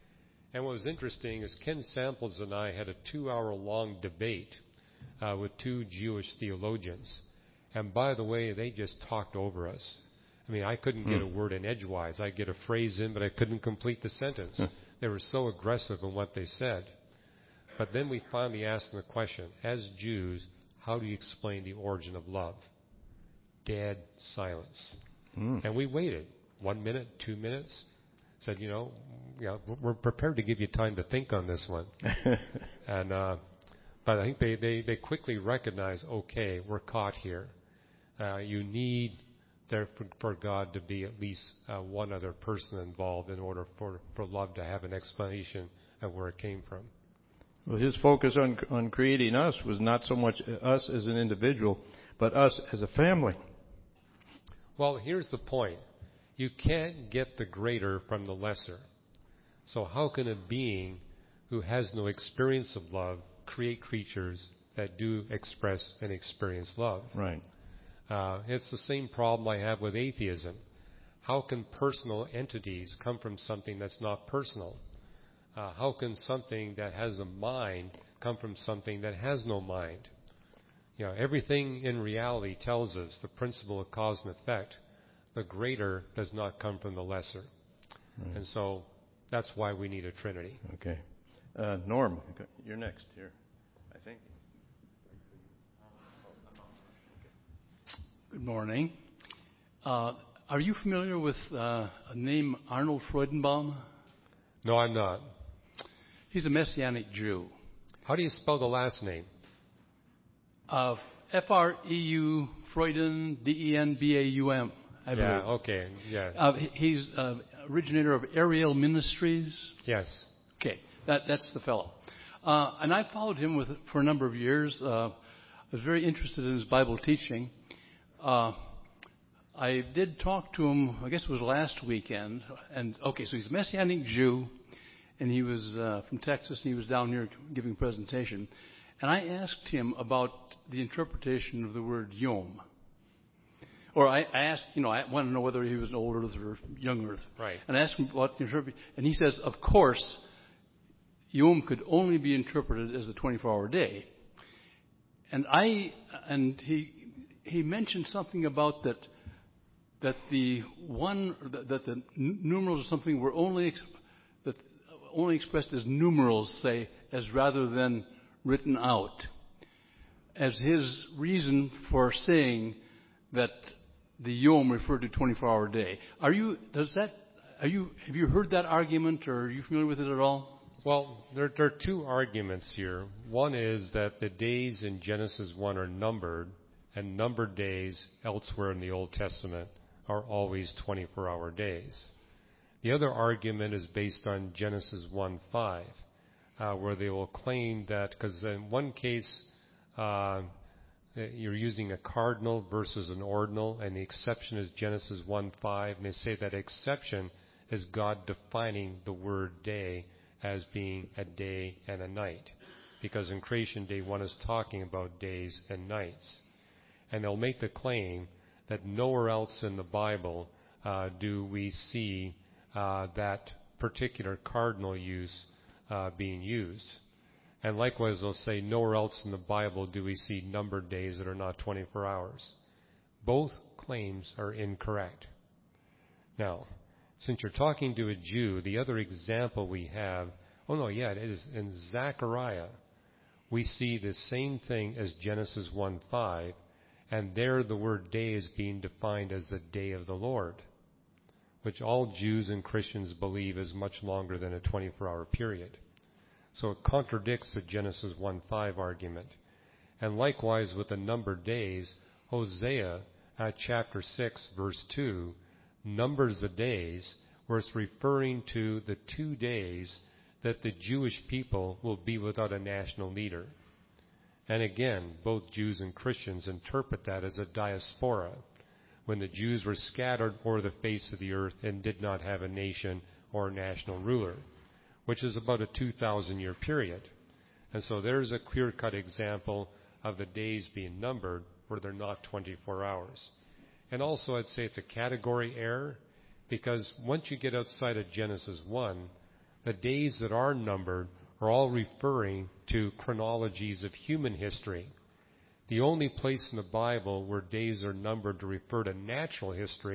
And what was interesting is Ken Samples and I had a two-hour-long debate uh, with two Jewish theologians. And by the way, they just talked over us. I mean, I couldn't get a word in edgewise. I'd get a phrase in, but I couldn't complete the sentence. They were so aggressive in what they said. But then we finally asked them the question, as Jews, how do you explain the origin of love? Dead silence. Mm. And we waited one minute, two minutes, said, you know, yeah, we're prepared to give you time to think on this one. and uh, But I think they, they, they quickly recognized, okay, we're caught here. Uh, you need there for, for God to be at least uh, one other person involved in order for, for love to have an explanation of where it came from. Well, his focus on on creating us was not so much us as an individual, but us as a family. Well, here's the point. You can't get the greater from the lesser. So how can a being who has no experience of love create creatures that do express and experience love? Right. Uh, it's the same problem I have with atheism. How can personal entities come from something that's not personal? Uh, how can something that has a mind come from something that has no mind? You know, everything in reality tells us the principle of cause and effect. The greater does not come from the lesser. Right. And so that's why we need a Trinity. Okay. Uh, Norm, you're next here, I think. Good morning. Uh, are you familiar with uh, a name Arnold Freudenbaum? No, I'm not. He's a Messianic Jew. How do you spell the last name? Uh, F R E U Freuden, D E N B A U M. I believe. Yeah, okay, yeah. Uh, he's uh, originator of Ariel Ministries. Yes. Okay, that, that's the fellow. Uh, and I followed him with for a number of years. Uh, I was very interested in his Bible teaching. Uh, I did talk to him, I guess it was last weekend. And okay, so he's a Messianic Jew, and he was uh, from Texas, and he was down here giving a presentation. And I asked him about the interpretation of the word Yom. Or I, I asked, you know, I wanted to know whether he was an old Earth or young Earth. Right. And I asked him about the interpretation, and he says, of course, Yom could only be interpreted as the twenty-four hour day. And I, and he, he mentioned something about that, that the one, that the numerals or something were only, that only expressed as numerals, say, as rather than written out, as his reason for saying that the Yom referred to twenty-four hour day. Are you, does that, are you, have you heard that argument, or are you familiar with it at all? Well, there, there are two arguments here. One is that the days in Genesis one are numbered, and numbered days elsewhere in the Old Testament are always twenty-four hour days. The other argument is based on Genesis one five, uh, where they will claim that, because in one case, uh, you're using a cardinal versus an ordinal, and the exception is Genesis one five, and they say that exception is God defining the word day as being a day and a night, because in creation day one is talking about days and nights. And they'll make the claim that nowhere else in the Bible uh, do we see uh, that particular cardinal use uh, being used. And likewise, they'll say nowhere else in the Bible do we see numbered days that are not twenty-four hours. Both claims are incorrect. Now, since you're talking to a Jew, the other example we have, oh no, yeah, it is in Zechariah. We see the same thing as Genesis one five, and there the word day is being defined as the day of the Lord, which all Jews and Christians believe is much longer than a twenty-four hour period. So it contradicts the Genesis one five argument. And likewise with the numbered days, Hosea at chapter six verse two numbers the days where it's referring to the two days that the Jewish people will be without a national leader. And again, both Jews and Christians interpret that as a diaspora, when the Jews were scattered over the face of the earth and did not have a nation or a national ruler, which is about a two thousand year period. And so there's a clear-cut example of the days being numbered where they're not twenty-four hours. And also I'd say it's a category error, because once you get outside of Genesis one, the days that are numbered are all referring to chronologies of human history. The only place in the Bible where days are numbered to refer to natural history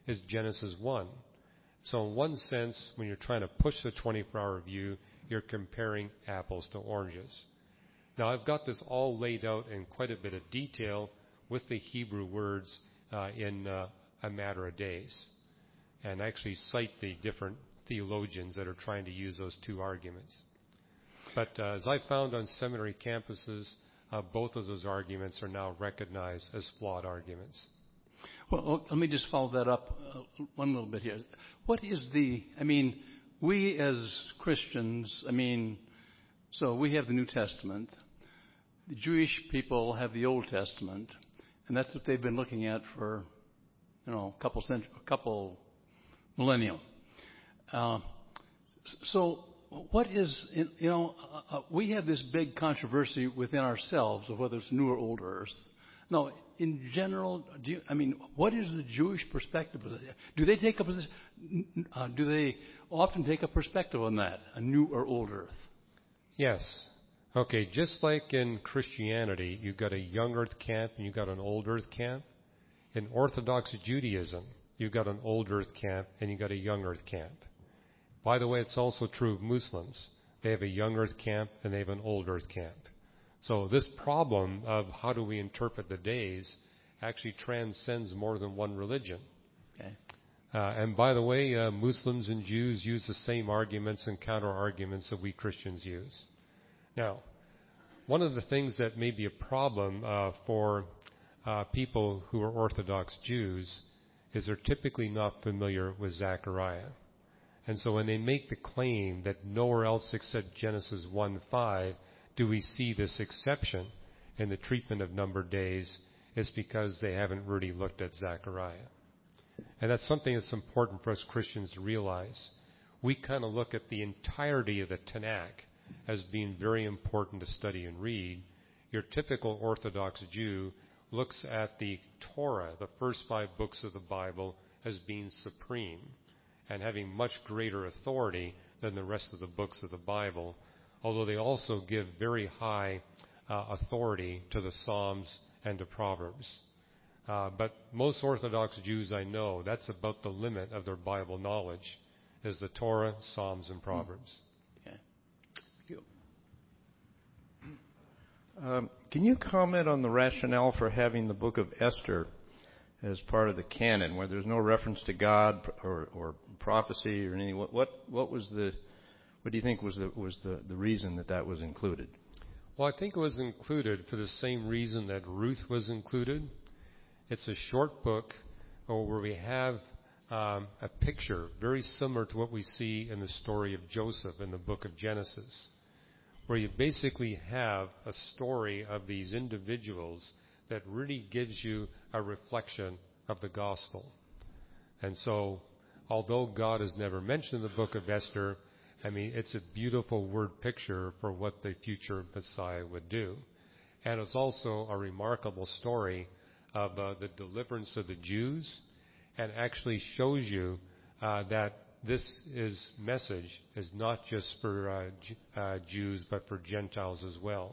is Genesis one. So in one sense, when you're trying to push the twenty-four hour view, you're comparing apples to oranges. Now, I've got this all laid out in quite a bit of detail with the Hebrew words uh, in uh, a matter of days, and actually cite the different theologians that are trying to use those two arguments. But uh, as I found on seminary campuses, uh, both of those arguments are now recognized as flawed arguments. Well, let me just follow that up uh, one little bit here. What is the, I mean, we as Christians, I mean, so we have the New Testament. The Jewish people have the Old Testament, and that's what they've been looking at for, you know, a couple centuries, a couple millennium. Uh, so what is, you know, uh, we have this big controversy within ourselves of whether it's New or Old Earth. No, in general, do you, I mean, what is the Jewish perspective? Do they take a position? Uh, do they often take a perspective on that, a New or Old Earth? Yes. Okay, just like in Christianity, you've got a young earth camp and you've got an old earth camp. In Orthodox Judaism, you've got an old earth camp and you've got a young earth camp. By the way, it's also true of Muslims. They have a young earth camp and they have an old earth camp. So this problem of how do we interpret the days actually transcends more than one religion. Okay. Uh, and by the way, uh, Muslims and Jews use the same arguments and counter-arguments that we Christians use. Now, one of the things that may be a problem uh, for uh, people who are Orthodox Jews is they're typically not familiar with Zechariah. And so when they make the claim that nowhere else except Genesis one five do we see this exception in the treatment of numbered days, it's because they haven't really looked at Zechariah. And that's something that's important for us Christians to realize. We kind of look at the entirety of the Tanakh as being very important to study and read. Your typical Orthodox Jew looks at the Torah, the first five books of the Bible, as being supreme and having much greater authority than the rest of the books of the Bible, although they also give very high uh, authority to the Psalms and to Proverbs. Uh, but most Orthodox Jews I know, that's about the limit of their Bible knowledge, is the Torah, Psalms, and Proverbs. Okay. Thank you. Um, can you comment on the rationale for having the book of Esther as part of the canon, where there's no reference to God or, or prophecy or anything? What, what what was the what do you think was the was the, the reason that that was included? Well, I think it was included for the same reason that Ruth was included. It's a short book where we have um, a picture very similar to what we see in the story of Joseph in the book of Genesis, where you basically have a story of these individuals that really gives you a reflection of the gospel. And so, although God is never mentioned in the book of Esther, I mean, it's a beautiful word picture for what the future Messiah would do. And it's also a remarkable story of uh, the deliverance of the Jews, and actually shows you uh, that this is message is not just for uh, J- uh, Jews, but for Gentiles as well.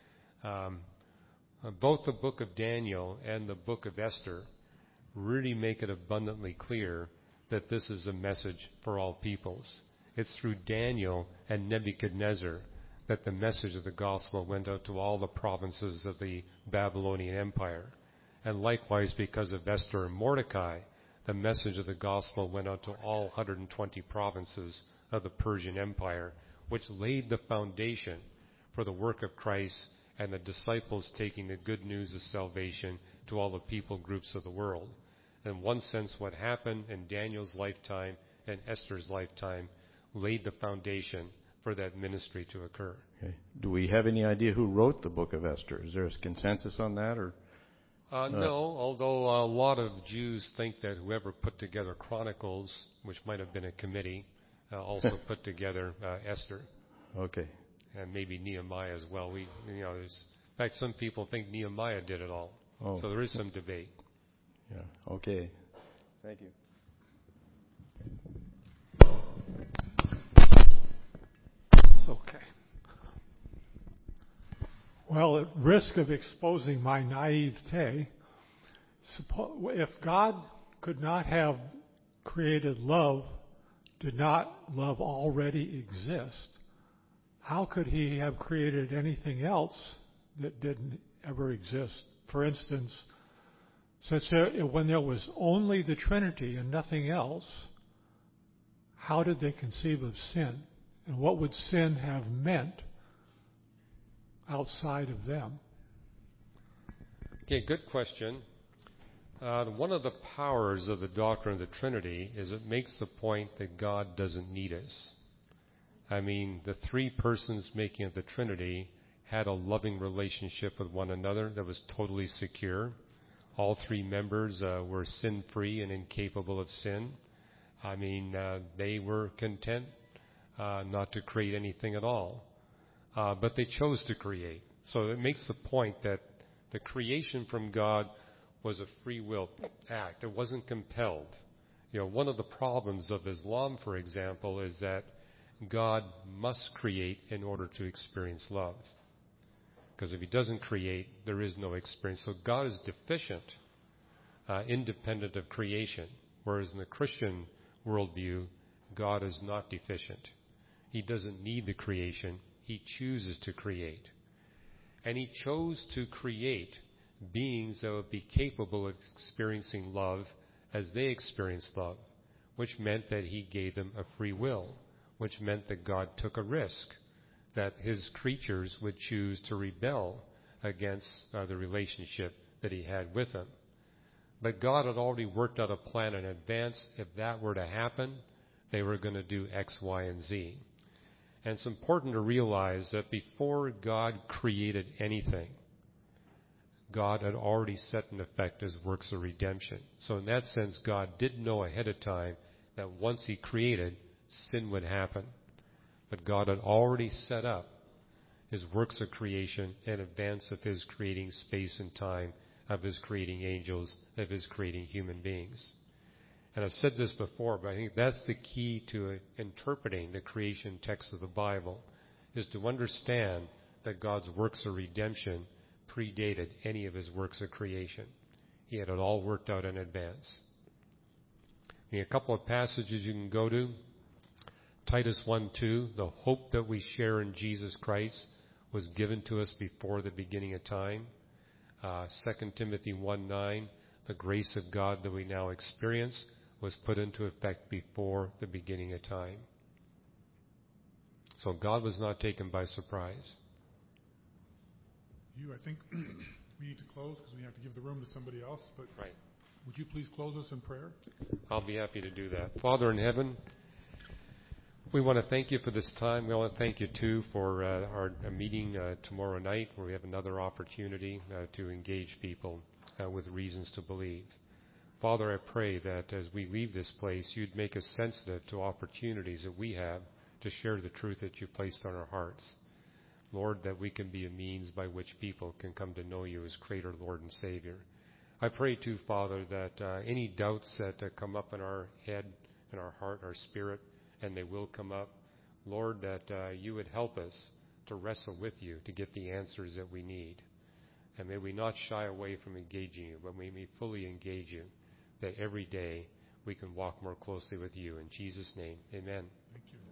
Um, Uh, both the book of Daniel and the book of Esther really make it abundantly clear that this is a message for all peoples. It's through Daniel and Nebuchadnezzar that the message of the gospel went out to all the provinces of the Babylonian Empire. And likewise, because of Esther and Mordecai, the message of the gospel went out to all one hundred twenty provinces of the Persian Empire, which laid the foundation for the work of Christ and the disciples taking the good news of salvation to all the people groups of the world. In one sense, what happened in Daniel's lifetime and Esther's lifetime laid the foundation for that ministry to occur. Okay. Do we have any idea who wrote the book of Esther? Is there a consensus on that, or? Uh, no, although a lot of Jews think that whoever put together Chronicles, which might have been a committee, uh, also put together uh, Esther. Okay. And maybe Nehemiah as well. We, you know, there's, in fact, some people think Nehemiah did it all. Oh. So there is some debate. Yeah. Okay. Thank you. It's okay. Well, at risk of exposing my naivete, if God could not have created love did not love already exist, how could he have created anything else that didn't ever exist? For instance, since there, when there was only the Trinity and nothing else, how did they conceive of sin? And what would sin have meant outside of them? Okay, good question. Uh, one of the powers of the doctrine of the Trinity is it makes the point that God doesn't need us. I mean, the three persons making up the Trinity had a loving relationship with one another that was totally secure. All three members uh, were sin-free and incapable of sin. I mean, uh, they were content uh, not to create anything at all. Uh, but they chose to create. So it makes the point that the creation from God was a free will act. It wasn't compelled. You know, one of the problems of Islam, for example, is that God must create in order to experience love. Because if he doesn't create, there is no experience. So God is deficient, uh, independent of creation. Whereas in the Christian worldview, God is not deficient. He doesn't need the creation. He chooses to create. And he chose to create beings that would be capable of experiencing love as they experienced love, which meant that he gave them a free will, which meant that God took a risk, that his creatures would choose to rebel against uh, the relationship that he had with them. But God had already worked out a plan in advance. If that were to happen, they were going to do X, Y, and Z. And it's important to realize that before God created anything, God had already set in effect his works of redemption. So in that sense, God did know ahead of time that once he created, sin would happen. But God had already set up his works of creation in advance of his creating space and time, of his creating angels, of his creating human beings. And I've said this before, but I think that's the key to interpreting the creation text of the Bible, is to understand that God's works of redemption predated any of his works of creation. He had it all worked out in advance. I mean, a couple of passages you can go to. Titus one two, the hope that we share in Jesus Christ was given to us before the beginning of time. Uh, Second Timothy one nine, the grace of God that we now experience was put into effect before the beginning of time. So God was not taken by surprise. You, I think we need to close because we have to give the room to somebody else. But right. Would you please close us in prayer? I'll be happy to do that. Father in heaven, we want to thank you for this time. We want to thank you, too, for uh, our uh, meeting uh, tomorrow night where we have another opportunity uh, to engage people uh, with reasons to believe. Father, I pray that as we leave this place, you'd make us sensitive to opportunities that we have to share the truth that you've placed on our hearts. Lord, that we can be a means by which people can come to know you as Creator, Lord, and Savior. I pray, too, Father, that uh, any doubts that uh, come up in our head, in our heart, our spirit, and they will come up, Lord, that uh, you would help us to wrestle with you to get the answers that we need. And may we not shy away from engaging you, but may we fully engage you, that every day we can walk more closely with you. In Jesus' name, amen. Thank you.